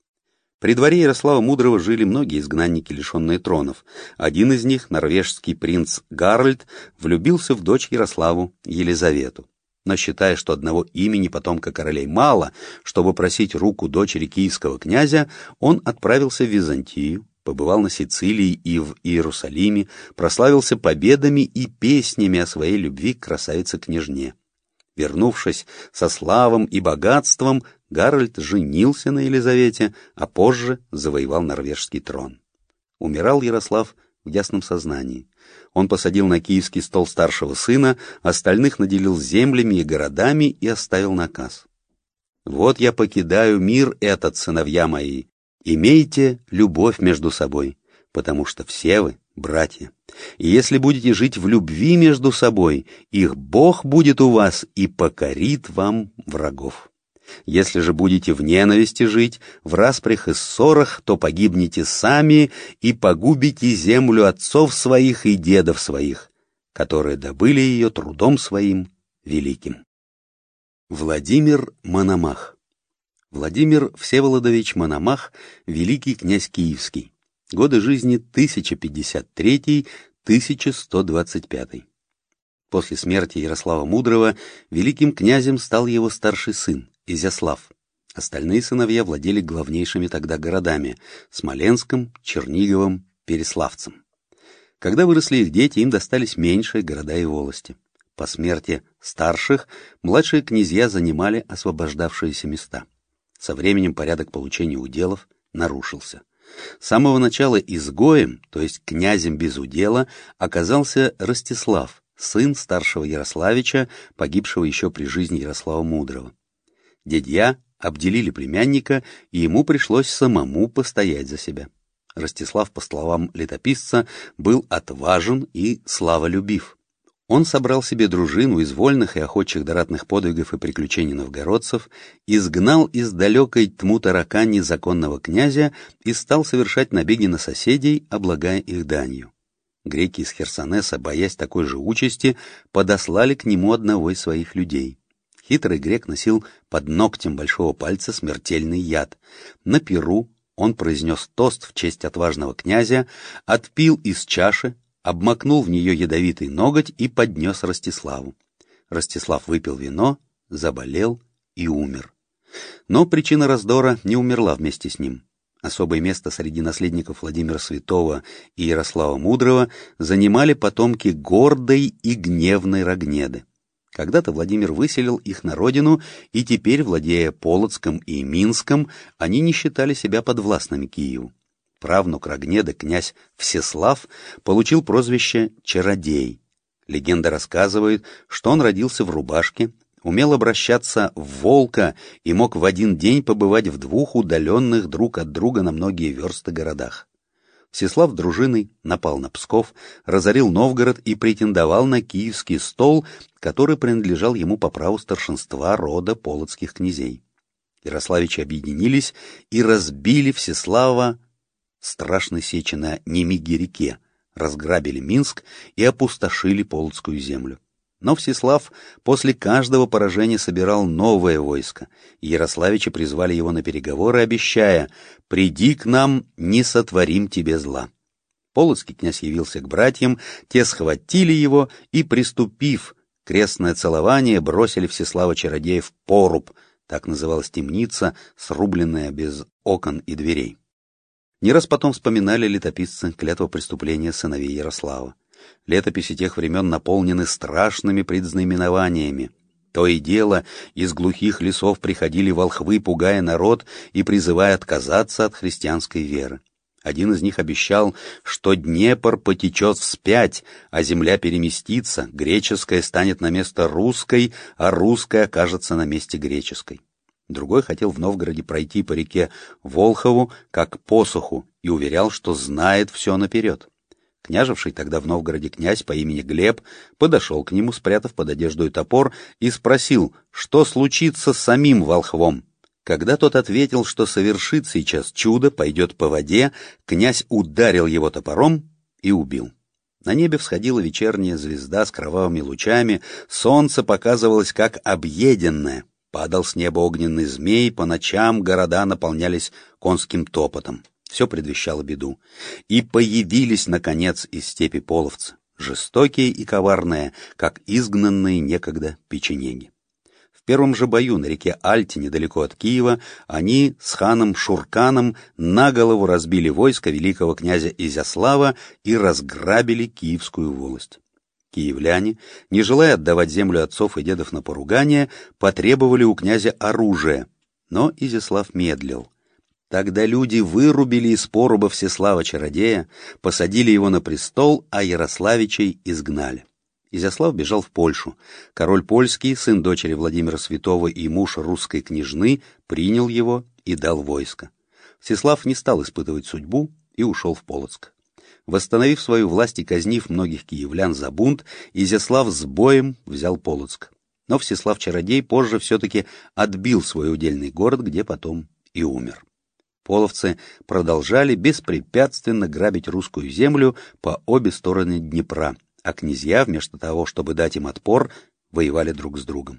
При дворе Ярослава Мудрого жили многие изгнанники, лишенные тронов. Один из них, норвежский принц Гарольд, влюбился в дочь Ярославу, Елизавету. Но считая, что одного имени потомка королей мало, чтобы просить руку дочери киевского князя, он отправился в Византию, побывал на Сицилии и в Иерусалиме, прославился победами и песнями о своей любви к красавице-княжне. Вернувшись со славом и богатством, Гарольд женился на Елизавете, а позже завоевал норвежский трон. Умирал Ярослав в ясном сознании. Он посадил на киевский стол старшего сына, остальных наделил землями и городами и оставил наказ: «Вот я покидаю мир этот, сыновья мои, имейте любовь между собой, потому что все вы братья. И если будете жить в любви между собой, их Бог будет у вас и покорит вам врагов. Если же будете в ненависти жить, в распрях и ссорах, то погибнете сами и погубите землю отцов своих и дедов своих, которые добыли ее трудом своим великим». Владимир Мономах. Владимир Всеволодович Мономах, великий князь Киевский. Годы жизни тысяча пятьдесят третий — тысяча сто двадцать пятый. После смерти Ярослава Мудрого великим князем стал его старший сын Изяслав. Остальные сыновья владели главнейшими тогда городами — Смоленском, Черниговым, Переславцем. Когда выросли их дети, им достались меньшие города и волости. По смерти старших младшие князья занимали освобождавшиеся места. Со временем порядок получения уделов нарушился. С самого начала изгоем, то есть князем без удела, оказался Ростислав, сын старшего Ярославича, погибшего еще при жизни Ярослава Мудрого. Дядья обделили племянника, и ему пришлось самому постоять за себя. Ростислав, по словам летописца, был отважен и славолюбив. Он собрал себе дружину из вольных и охотчих до ратных подвигов и приключений новгородцев, изгнал из далекой Тму-Таракани законного князя и стал совершать набеги на соседей, облагая их данью. Греки из Херсонеса, боясь такой же участи, подослали к нему одного из своих людей. Хитрый грек носил под ногтем большого пальца смертельный яд. На пиру он произнес тост в честь отважного князя, отпил из чаши, обмакнул в нее ядовитый ноготь и поднес Ростиславу. Ростислав выпил вино, заболел и умер. Но причина раздора не умерла вместе с ним. Особое место среди наследников Владимира Святого и Ярослава Мудрого занимали потомки гордой и гневной Рогнеды. Когда-то Владимир выселил их на родину, и теперь, владея Полоцком и Минском, они не считали себя подвластными Киеву. Правнук Рогнеды, князь Всеслав, получил прозвище «Чародей». Легенда рассказывает, что он родился в рубашке, умел обращаться в волка и мог в один день побывать в двух удаленных друг от друга на многие версты городах. Всеслав с дружиной напал на Псков, разорил Новгород и претендовал на киевский стол, который принадлежал ему по праву старшинства рода полоцких князей. Ярославичи объединились и разбили Всеслава страшной сечи на Немиге-реке, разграбили Минск и опустошили Полоцкую землю. Но Всеслав после каждого поражения собирал новое войско, и ярославичи призвали его на переговоры, обещая: «Приди к нам, не сотворим тебе зла». Полоцкий князь явился к братьям, те схватили его и, приступив крестное целование, бросили Всеслава-чародея в поруб, так называлась темница, срубленная без окон и дверей. Не раз потом вспоминали летописцы клятвопреступления сыновей Ярослава. Летописи тех времен наполнены страшными предзнаменованиями. То и дело, из глухих лесов приходили волхвы, пугая народ и призывая отказаться от христианской веры. Один из них обещал, что Днепр потечет вспять, а земля переместится, греческая станет на место русской, а русская окажется на месте греческой. Другой хотел в Новгороде пройти по реке Волхову, как посуху, и уверял, что знает все наперед. Княжевший тогда в Новгороде князь по имени Глеб подошел к нему, спрятав под одежду топор, и спросил, что случится с самим волхвом. Когда тот ответил, что совершит сейчас чудо, пойдет по воде, князь ударил его топором и убил. На небе всходила вечерняя звезда с кровавыми лучами, солнце показывалось как объеденное, падал с неба огненный змей, по ночам города наполнялись конским топотом. Все предвещало беду. И появились, наконец, из степи половцы, жестокие и коварные, как изгнанные некогда печенеги. В первом же бою на реке Альте, недалеко от Киева, они с ханом Шурканом наголову разбили войско великого князя Изяслава и разграбили Киевскую волость. Киевляне, не желая отдавать землю отцов и дедов на поругание, потребовали у князя оружия, но Изяслав медлил. Тогда люди вырубили из поруба Всеслава-чародея, посадили его на престол, а ярославичей изгнали. Изяслав бежал в Польшу. Король польский, сын дочери Владимира Святого и муж русской княжны, принял его и дал войско. Всеслав не стал испытывать судьбу и ушел в Полоцк. Восстановив свою власть и казнив многих киевлян за бунт, Изяслав с боем взял Полоцк. Но Всеслав-чародей позже все-таки отбил свой удельный город, где потом и умер. Половцы продолжали беспрепятственно грабить русскую землю по обе стороны Днепра, а князья, вместо того, чтобы дать им отпор, воевали друг с другом.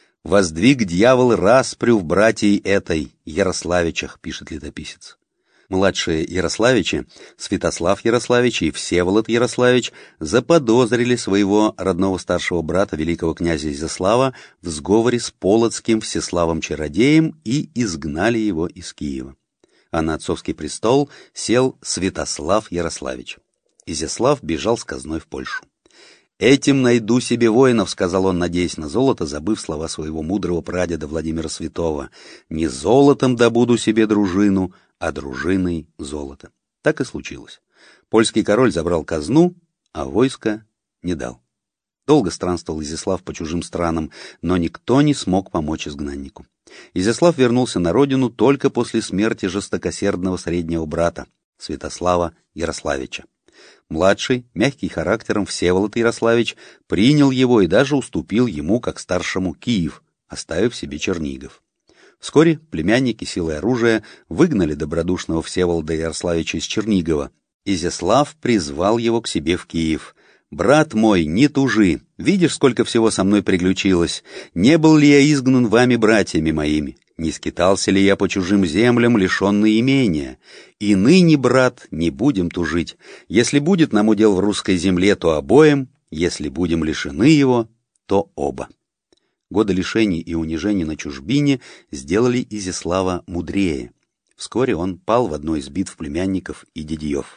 «Воздвиг дьявол распрю в братьей этой, Ярославичах», — пишет летописец. Младшие Ярославичи, Святослав Ярославич и Всеволод Ярославич, заподозрили своего родного старшего брата, великого князя Изяслава, в сговоре с полоцким Всеславом-чародеем и изгнали его из Киева. А на отцовский престол сел Святослав Ярославич. Изяслав бежал с казной в Польшу. «Этим найду себе воинов», — сказал он, надеясь на золото, забыв слова своего мудрого прадеда Владимира Святого. «Не золотом добуду себе дружину, а дружиной золото». Так и случилось. Польский король забрал казну, а войска не дал. Долго странствовал Изяслав по чужим странам, но никто не смог помочь изгнаннику. Изяслав вернулся на родину только после смерти жестокосердного среднего брата, Святослава Ярославича. Младший, мягкий характером Всеволод Ярославич, принял его и даже уступил ему, как старшему, Киев, оставив себе Чернигов. Вскоре племянники силой оружия выгнали добродушного Всеволода Ярославича из Чернигова. Изяслав призвал его к себе в Киев. «Брат мой, не тужи, видишь, сколько всего со мной приключилось. Не был ли я изгнан вами, братьями моими? Не скитался ли я по чужим землям, лишенный имения? И ныне, брат, не будем тужить. Если будет нам удел в русской земле, то обоим, если будем лишены его, то оба». Годы лишений и унижений на чужбине сделали Изяслава мудрее. Вскоре он пал в одной из битв племянников и дядьев.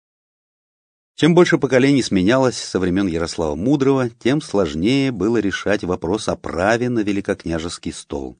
Чем больше поколений сменялось со времен Ярослава Мудрого, тем сложнее было решать вопрос о праве на великокняжеский стол.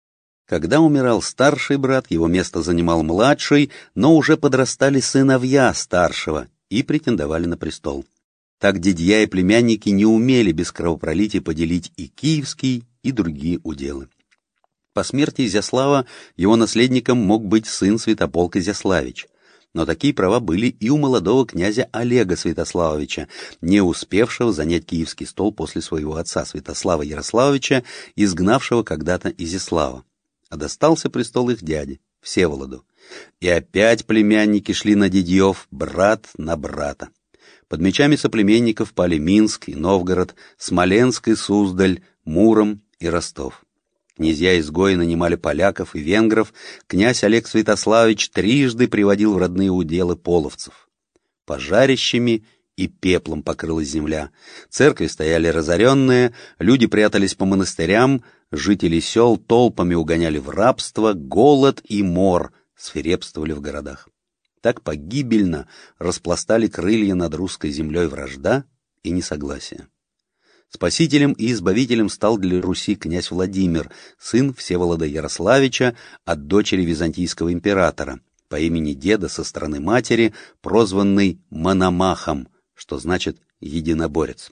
Когда умирал старший брат, его место занимал младший, но уже подрастали сыновья старшего и претендовали на престол. Так дядья и племянники не умели без кровопролития поделить и киевский, и другие уделы. По смерти Изяслава его наследником мог быть сын Святополк Изяславич. Но такие права были и у молодого князя Олега Святославовича, не успевшего занять киевский стол после своего отца Святослава Ярославовича, изгнавшего когда-то Изяслава. А достался престол их дяде, Всеволоду. И опять племянники шли на дядьев, брат на брата. Под мечами соплеменников пали Минск и Новгород, Смоленск и Суздаль, Муром и Ростов. Князья-изгои нанимали поляков и венгров, князь Олег Святославич трижды приводил в родные уделы половцев. Пожарищами и пеплом покрылась земля, церкви стояли разоренные, люди прятались по монастырям, жители сел толпами угоняли в рабство, голод и мор свирепствовали в городах. Так погибельно распластали крылья над русской землей вражда и несогласия. Спасителем и избавителем стал для Руси князь Владимир, сын Всеволода Ярославича от дочери византийского императора, по имени деда со стороны матери, прозванный Мономахом, что значит «единоборец».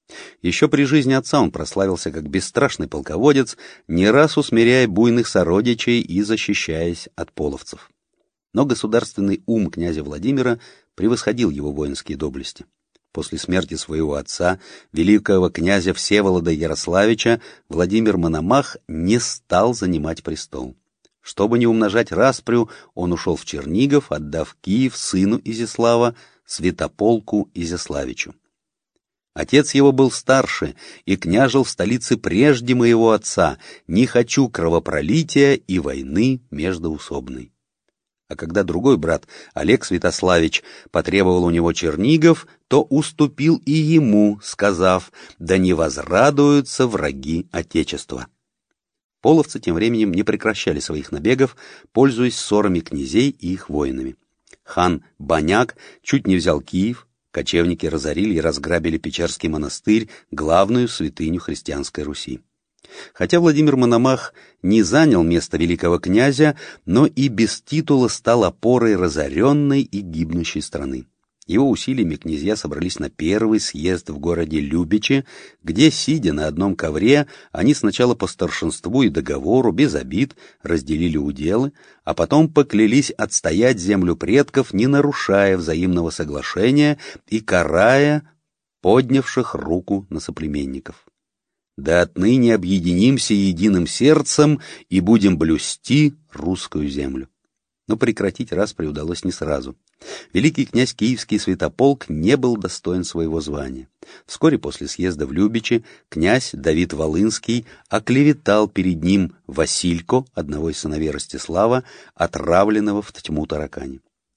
Еще при жизни отца он прославился как бесстрашный полководец, не раз усмиряя буйных сородичей и защищаясь от половцев. Но государственный ум князя Владимира превосходил его воинские доблести. После смерти своего отца, великого князя Всеволода Ярославича, Владимир Мономах не стал занимать престол. Чтобы не умножать распрю, он ушел в Чернигов, отдав Киев сыну Изяслава, Святополку Изяславичу. Отец его был старше и княжил в столице прежде моего отца, не хочу кровопролития и войны междоусобной. А когда другой брат, Олег Святославич, потребовал у него Чернигов, то уступил и ему, сказав: «Да не возрадуются враги Отечества». Половцы тем временем не прекращали своих набегов, пользуясь ссорами князей и их воинами. Хан Баняк чуть не взял Киев, кочевники разорили и разграбили Печерский монастырь, главную святыню христианской Руси. Хотя Владимир Мономах не занял место великого князя, но и без титула стал опорой разоренной и гибнущей страны. Его усилиями князья собрались на первый съезд в городе Любичи, где, сидя на одном ковре, они сначала по старшинству и договору, без обид, разделили уделы, а потом поклялись отстоять землю предков, не нарушая взаимного соглашения и карая поднявших руку на соплеменников. Да отныне объединимся единым сердцем и будем блюсти русскую землю. Но прекратить распри удалось не сразу. Великий князь Киевский Святополк не был достоин своего звания. Вскоре после съезда в Любичи князь Давид Волынский оклеветал перед ним Василько, одного из сыновей Ростислава, отравленного в тьму таракани.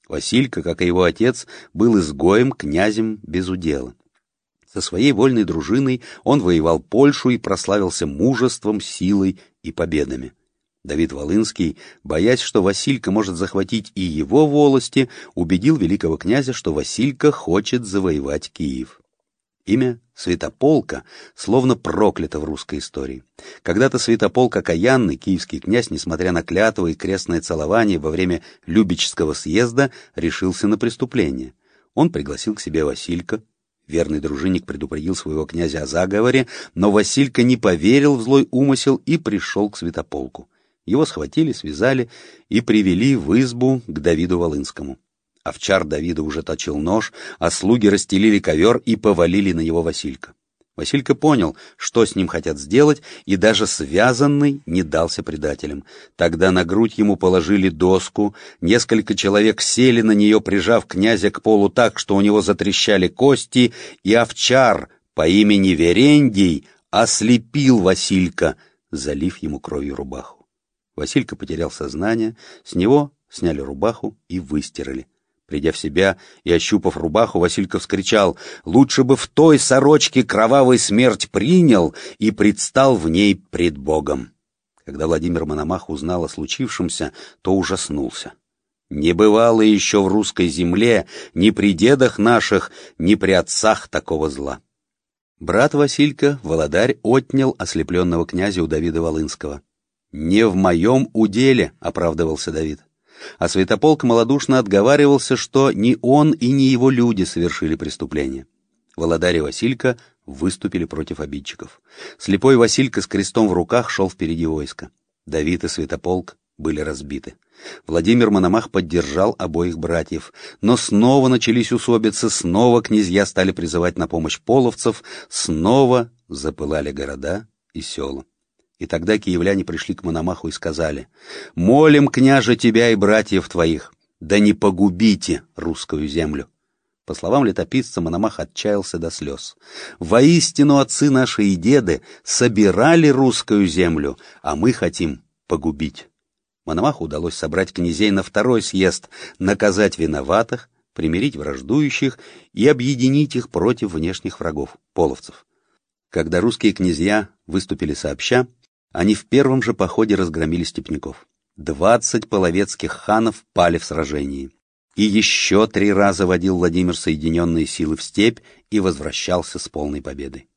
Василька, как и его отец, был изгоем, князем без удела. Со своей вольной дружиной он воевал Польшу и прославился мужеством, силой и победами. Давид Волынский, боясь, что Василька может захватить и его волости, убедил великого князя, что Василька хочет завоевать Киев. Имя Святополка словно проклято в русской истории. Когда-то Святополк окаянный, киевский князь, несмотря на клятвы и крестное целование во время Любечского съезда, решился на преступление. Он пригласил к себе Василька. Верный дружинник предупредил своего князя о заговоре, но Василька не поверил в злой умысел и пришел к Святополку. Его схватили, связали и привели в избу к Давиду Волынскому. Овчар Давида уже точил нож, а слуги расстелили ковер и повалили на него Василька. Василька понял, что с ним хотят сделать, и даже связанный не дался предателям. Тогда на грудь ему положили доску, несколько человек сели на нее, прижав князя к полу так, что у него затрещали кости, и овчар по имени Верендий ослепил Василька, залив ему кровью рубаху. Василька потерял сознание, с него сняли рубаху и выстирали. Придя в себя и ощупав рубаху, Василька вскричал: «Лучше бы в той сорочке кровавой смерть принял и предстал в ней пред Богом». Когда Владимир Мономах узнал о случившемся, то ужаснулся. «Не бывало еще в русской земле ни при дедах наших, ни при отцах такого зла». Брат Василька, Володарь, отнял ослепленного князя у Давида Волынского. «Не в моем уделе», — оправдывался Давид. А Святополк малодушно отговаривался, что ни он и ни его люди совершили преступление. Володарь и Василька выступили против обидчиков. Слепой Василька с крестом в руках шел впереди войска. Давид и Святополк были разбиты. Владимир Мономах поддержал обоих братьев, но снова начались усобицы, снова князья стали призывать на помощь половцев, снова запылали города и села. И тогда киевляне пришли к Мономаху и сказали: «Молим, княже, тебя и братьев твоих, да не погубите русскую землю». По словам летописца, Мономах отчаялся до слез. «Воистину отцы наши и деды собирали русскую землю, а мы хотим погубить». Мономаху удалось собрать князей на второй съезд, наказать виноватых, примирить враждующих и объединить их против внешних врагов, половцев. Когда русские князья выступили сообща, они в первом же походе разгромили степняков. Двадцать половецких ханов пали в сражении. И еще три раза водил Владимир соединенные силы в степь и возвращался с полной победой.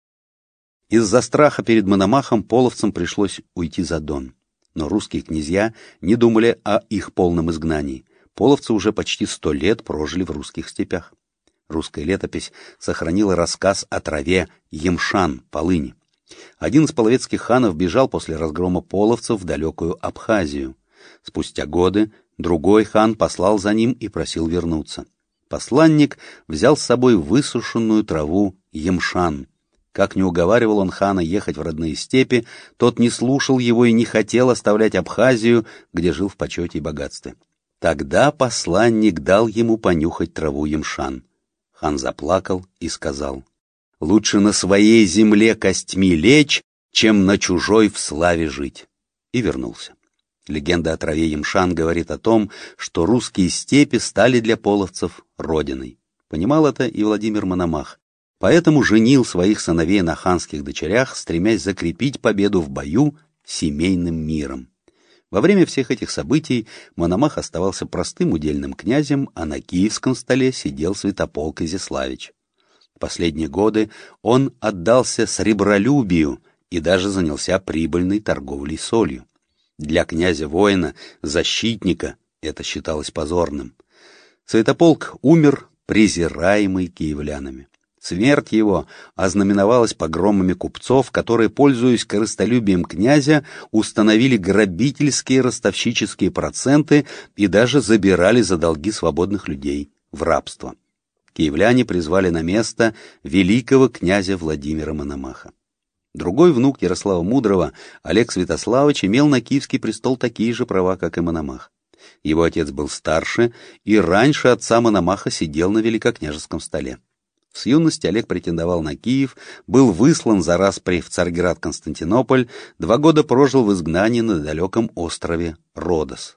Из-за страха перед Мономахом половцам пришлось уйти за Дон. Но русские князья не думали о их полном изгнании. Половцы уже почти сто лет прожили в русских степях. Русская летопись сохранила рассказ о траве Емшан, полыни. Один из половецких ханов бежал после разгрома половцев в далекую Абхазию. Спустя годы другой хан послал за ним и просил вернуться. Посланник взял с собой высушенную траву Емшан. Как не уговаривал он хана ехать в родные степи, тот не слушал его и не хотел оставлять Абхазию, где жил в почете и богатстве. Тогда посланник дал ему понюхать траву Емшан. Хан заплакал и сказал: «Лучше на своей земле костьми лечь, чем на чужой в славе жить». И вернулся. Легенда о траве Емшан говорит о том, что русские степи стали для половцев родиной. Понимал это и Владимир Мономах, поэтому женил своих сыновей на ханских дочерях, стремясь закрепить победу в бою семейным миром. Во время всех этих событий Мономах оставался простым удельным князем, а на киевском столе сидел Святополк Изяславич. В последние годы он отдался сребролюбию и даже занялся прибыльной торговлей солью. Для князя-воина, защитника, это считалось позорным. Святополк умер, презираемый киевлянами. Смерть его ознаменовалась погромами купцов, которые, пользуясь корыстолюбием князя, установили грабительские ростовщические проценты и даже забирали за долги свободных людей в рабство. Киевляне призвали на место великого князя Владимира Мономаха. Другой внук Ярослава Мудрого, Олег Святославич, имел на киевский престол такие же права, как и Мономах. Его отец был старше и раньше отца Мономаха сидел на великокняжеском столе. С юности Олег претендовал на Киев, был выслан за распри в Царьград-Константинополь, два года прожил в изгнании на далеком острове Родос.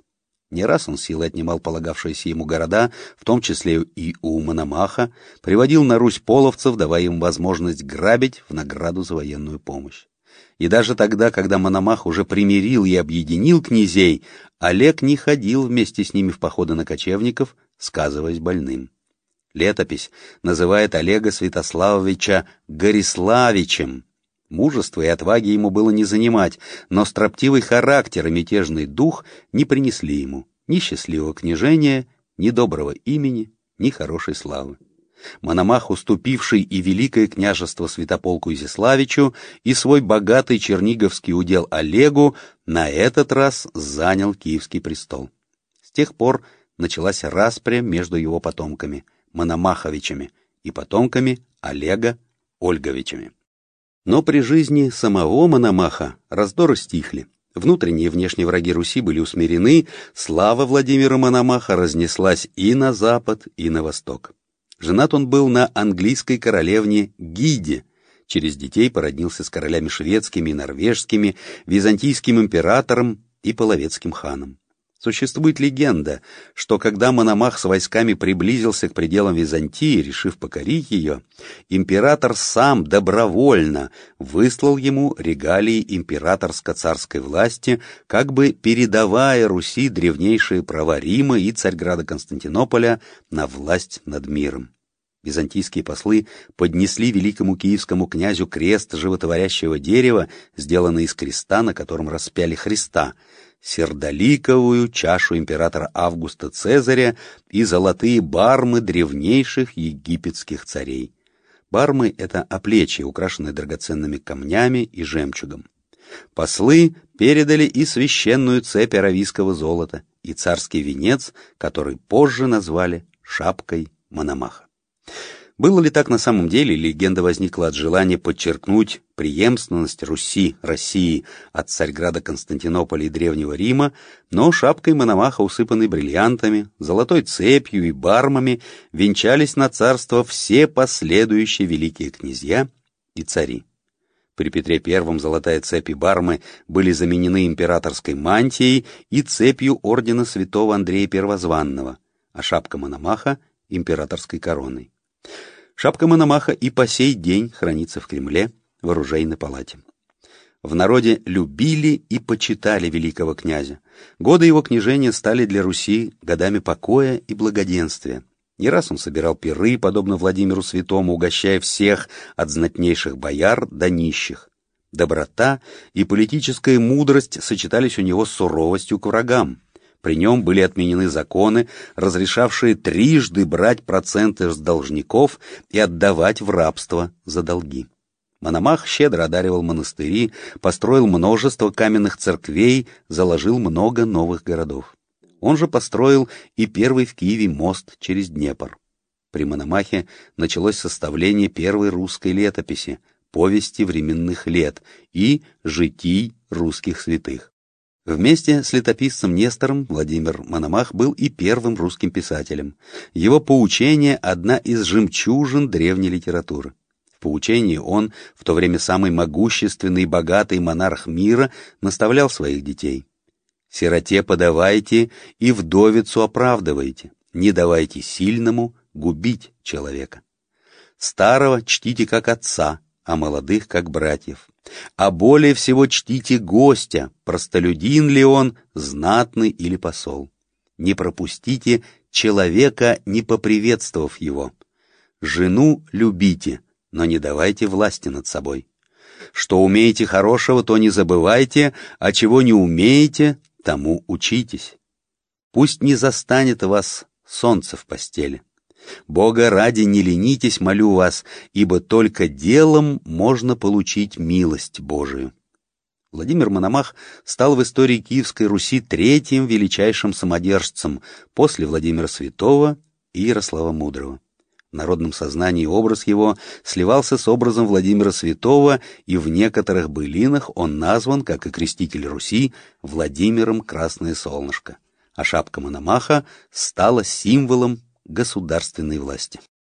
Не раз он силой отнимал полагавшиеся ему города, в том числе и у Мономаха, приводил на Русь половцев, давая им возможность грабить в награду за военную помощь. И даже тогда, когда Мономах уже примирил и объединил князей, Олег не ходил вместе с ними в походы на кочевников, сказываясь больным. Летопись называет Олега Святославовича Гориславичем. Мужества и отваги ему было не занимать, но строптивый характер и мятежный дух не принесли ему ни счастливого княжения, ни доброго имени, ни хорошей славы. Мономах, уступивший и великое княжество Святополку Изяславичу, и свой богатый черниговский удел Олегу, на этот раз занял Киевский престол. С тех пор началась распря между его потомками, Мономаховичами, и потомками Олега, Ольговичами. Но при жизни самого Мономаха раздоры стихли. Внутренние и внешние враги Руси были усмирены, слава Владимира Мономаха разнеслась и на запад, и на восток. Женат он был на английской королевне Гиде, через детей породнился с королями шведскими и норвежскими, византийским императором и половецким ханом. Существует легенда, что когда Мономах с войсками приблизился к пределам Византии, решив покорить ее, император сам добровольно выслал ему регалии императорско-царской власти, как бы передавая Руси древнейшие права Рима и Царьграда Константинополя на власть над миром. Византийские послы поднесли великому киевскому князю крест животворящего дерева, сделанный из креста, на котором распяли Христа, сердоликовую чашу императора Августа Цезаря и золотые бармы древнейших египетских царей. Бармы — это оплечья, украшенные драгоценными камнями и жемчугом. Послы передали и священную цепь аравийского золота, и царский венец, который позже назвали шапкой Мономаха. Было ли так на самом деле, легенда возникла от желания подчеркнуть преемственность Руси, России от Царьграда Константинополя и Древнего Рима, но шапкой Мономаха, усыпанной бриллиантами, золотой цепью и бармами, венчались на царство все последующие великие князья и цари. При Петре Первом золотая цепь и бармы были заменены императорской мантией и цепью ордена святого Андрея Первозванного, а шапка Мономаха — императорской короной. Шапка Мономаха и по сей день хранится в Кремле, в оружейной палате. В народе любили и почитали великого князя. Годы его княжения стали для Руси годами покоя и благоденствия. Не раз он собирал пиры, подобно Владимиру Святому, угощая всех, от знатнейших бояр до нищих. Доброта и политическая мудрость сочетались у него с суровостью к врагам. При нем были отменены законы, разрешавшие трижды брать проценты с должников и отдавать в рабство за долги. Мономах щедро одаривал монастыри, построил множество каменных церквей, заложил много новых городов. Он же построил и первый в Киеве мост через Днепр. При Мономахе началось составление первой русской летописи, повести временных лет и житий русских святых. Вместе с летописцем Нестором Владимир Мономах был и первым русским писателем. Его поучение — одна из жемчужин древней литературы. В поучении он, в то время самый могущественный и богатый монарх мира, наставлял своих детей: «Сироте подавайте и вдовицу оправдывайте, не давайте сильному губить человека. Старого чтите как отца, а молодых как братьев. А более всего чтите гостя, простолюдин ли он, знатный или посол. Не пропустите человека, не поприветствовав его. Жену любите, но не давайте власти над собой. Что умеете хорошего, то не забывайте, а чего не умеете, тому учитесь. Пусть не застанет вас солнце в постели. Бога ради не ленитесь, молю вас, ибо только делом можно получить милость Божию». Владимир Мономах стал в истории Киевской Руси третьим величайшим самодержцем после Владимира Святого и Ярослава Мудрого. В народном сознании образ его сливался с образом Владимира Святого, и в некоторых былинах он назван, как и креститель Руси, Владимиром Красное Солнышко, а шапка Мономаха стала символом государственной власти.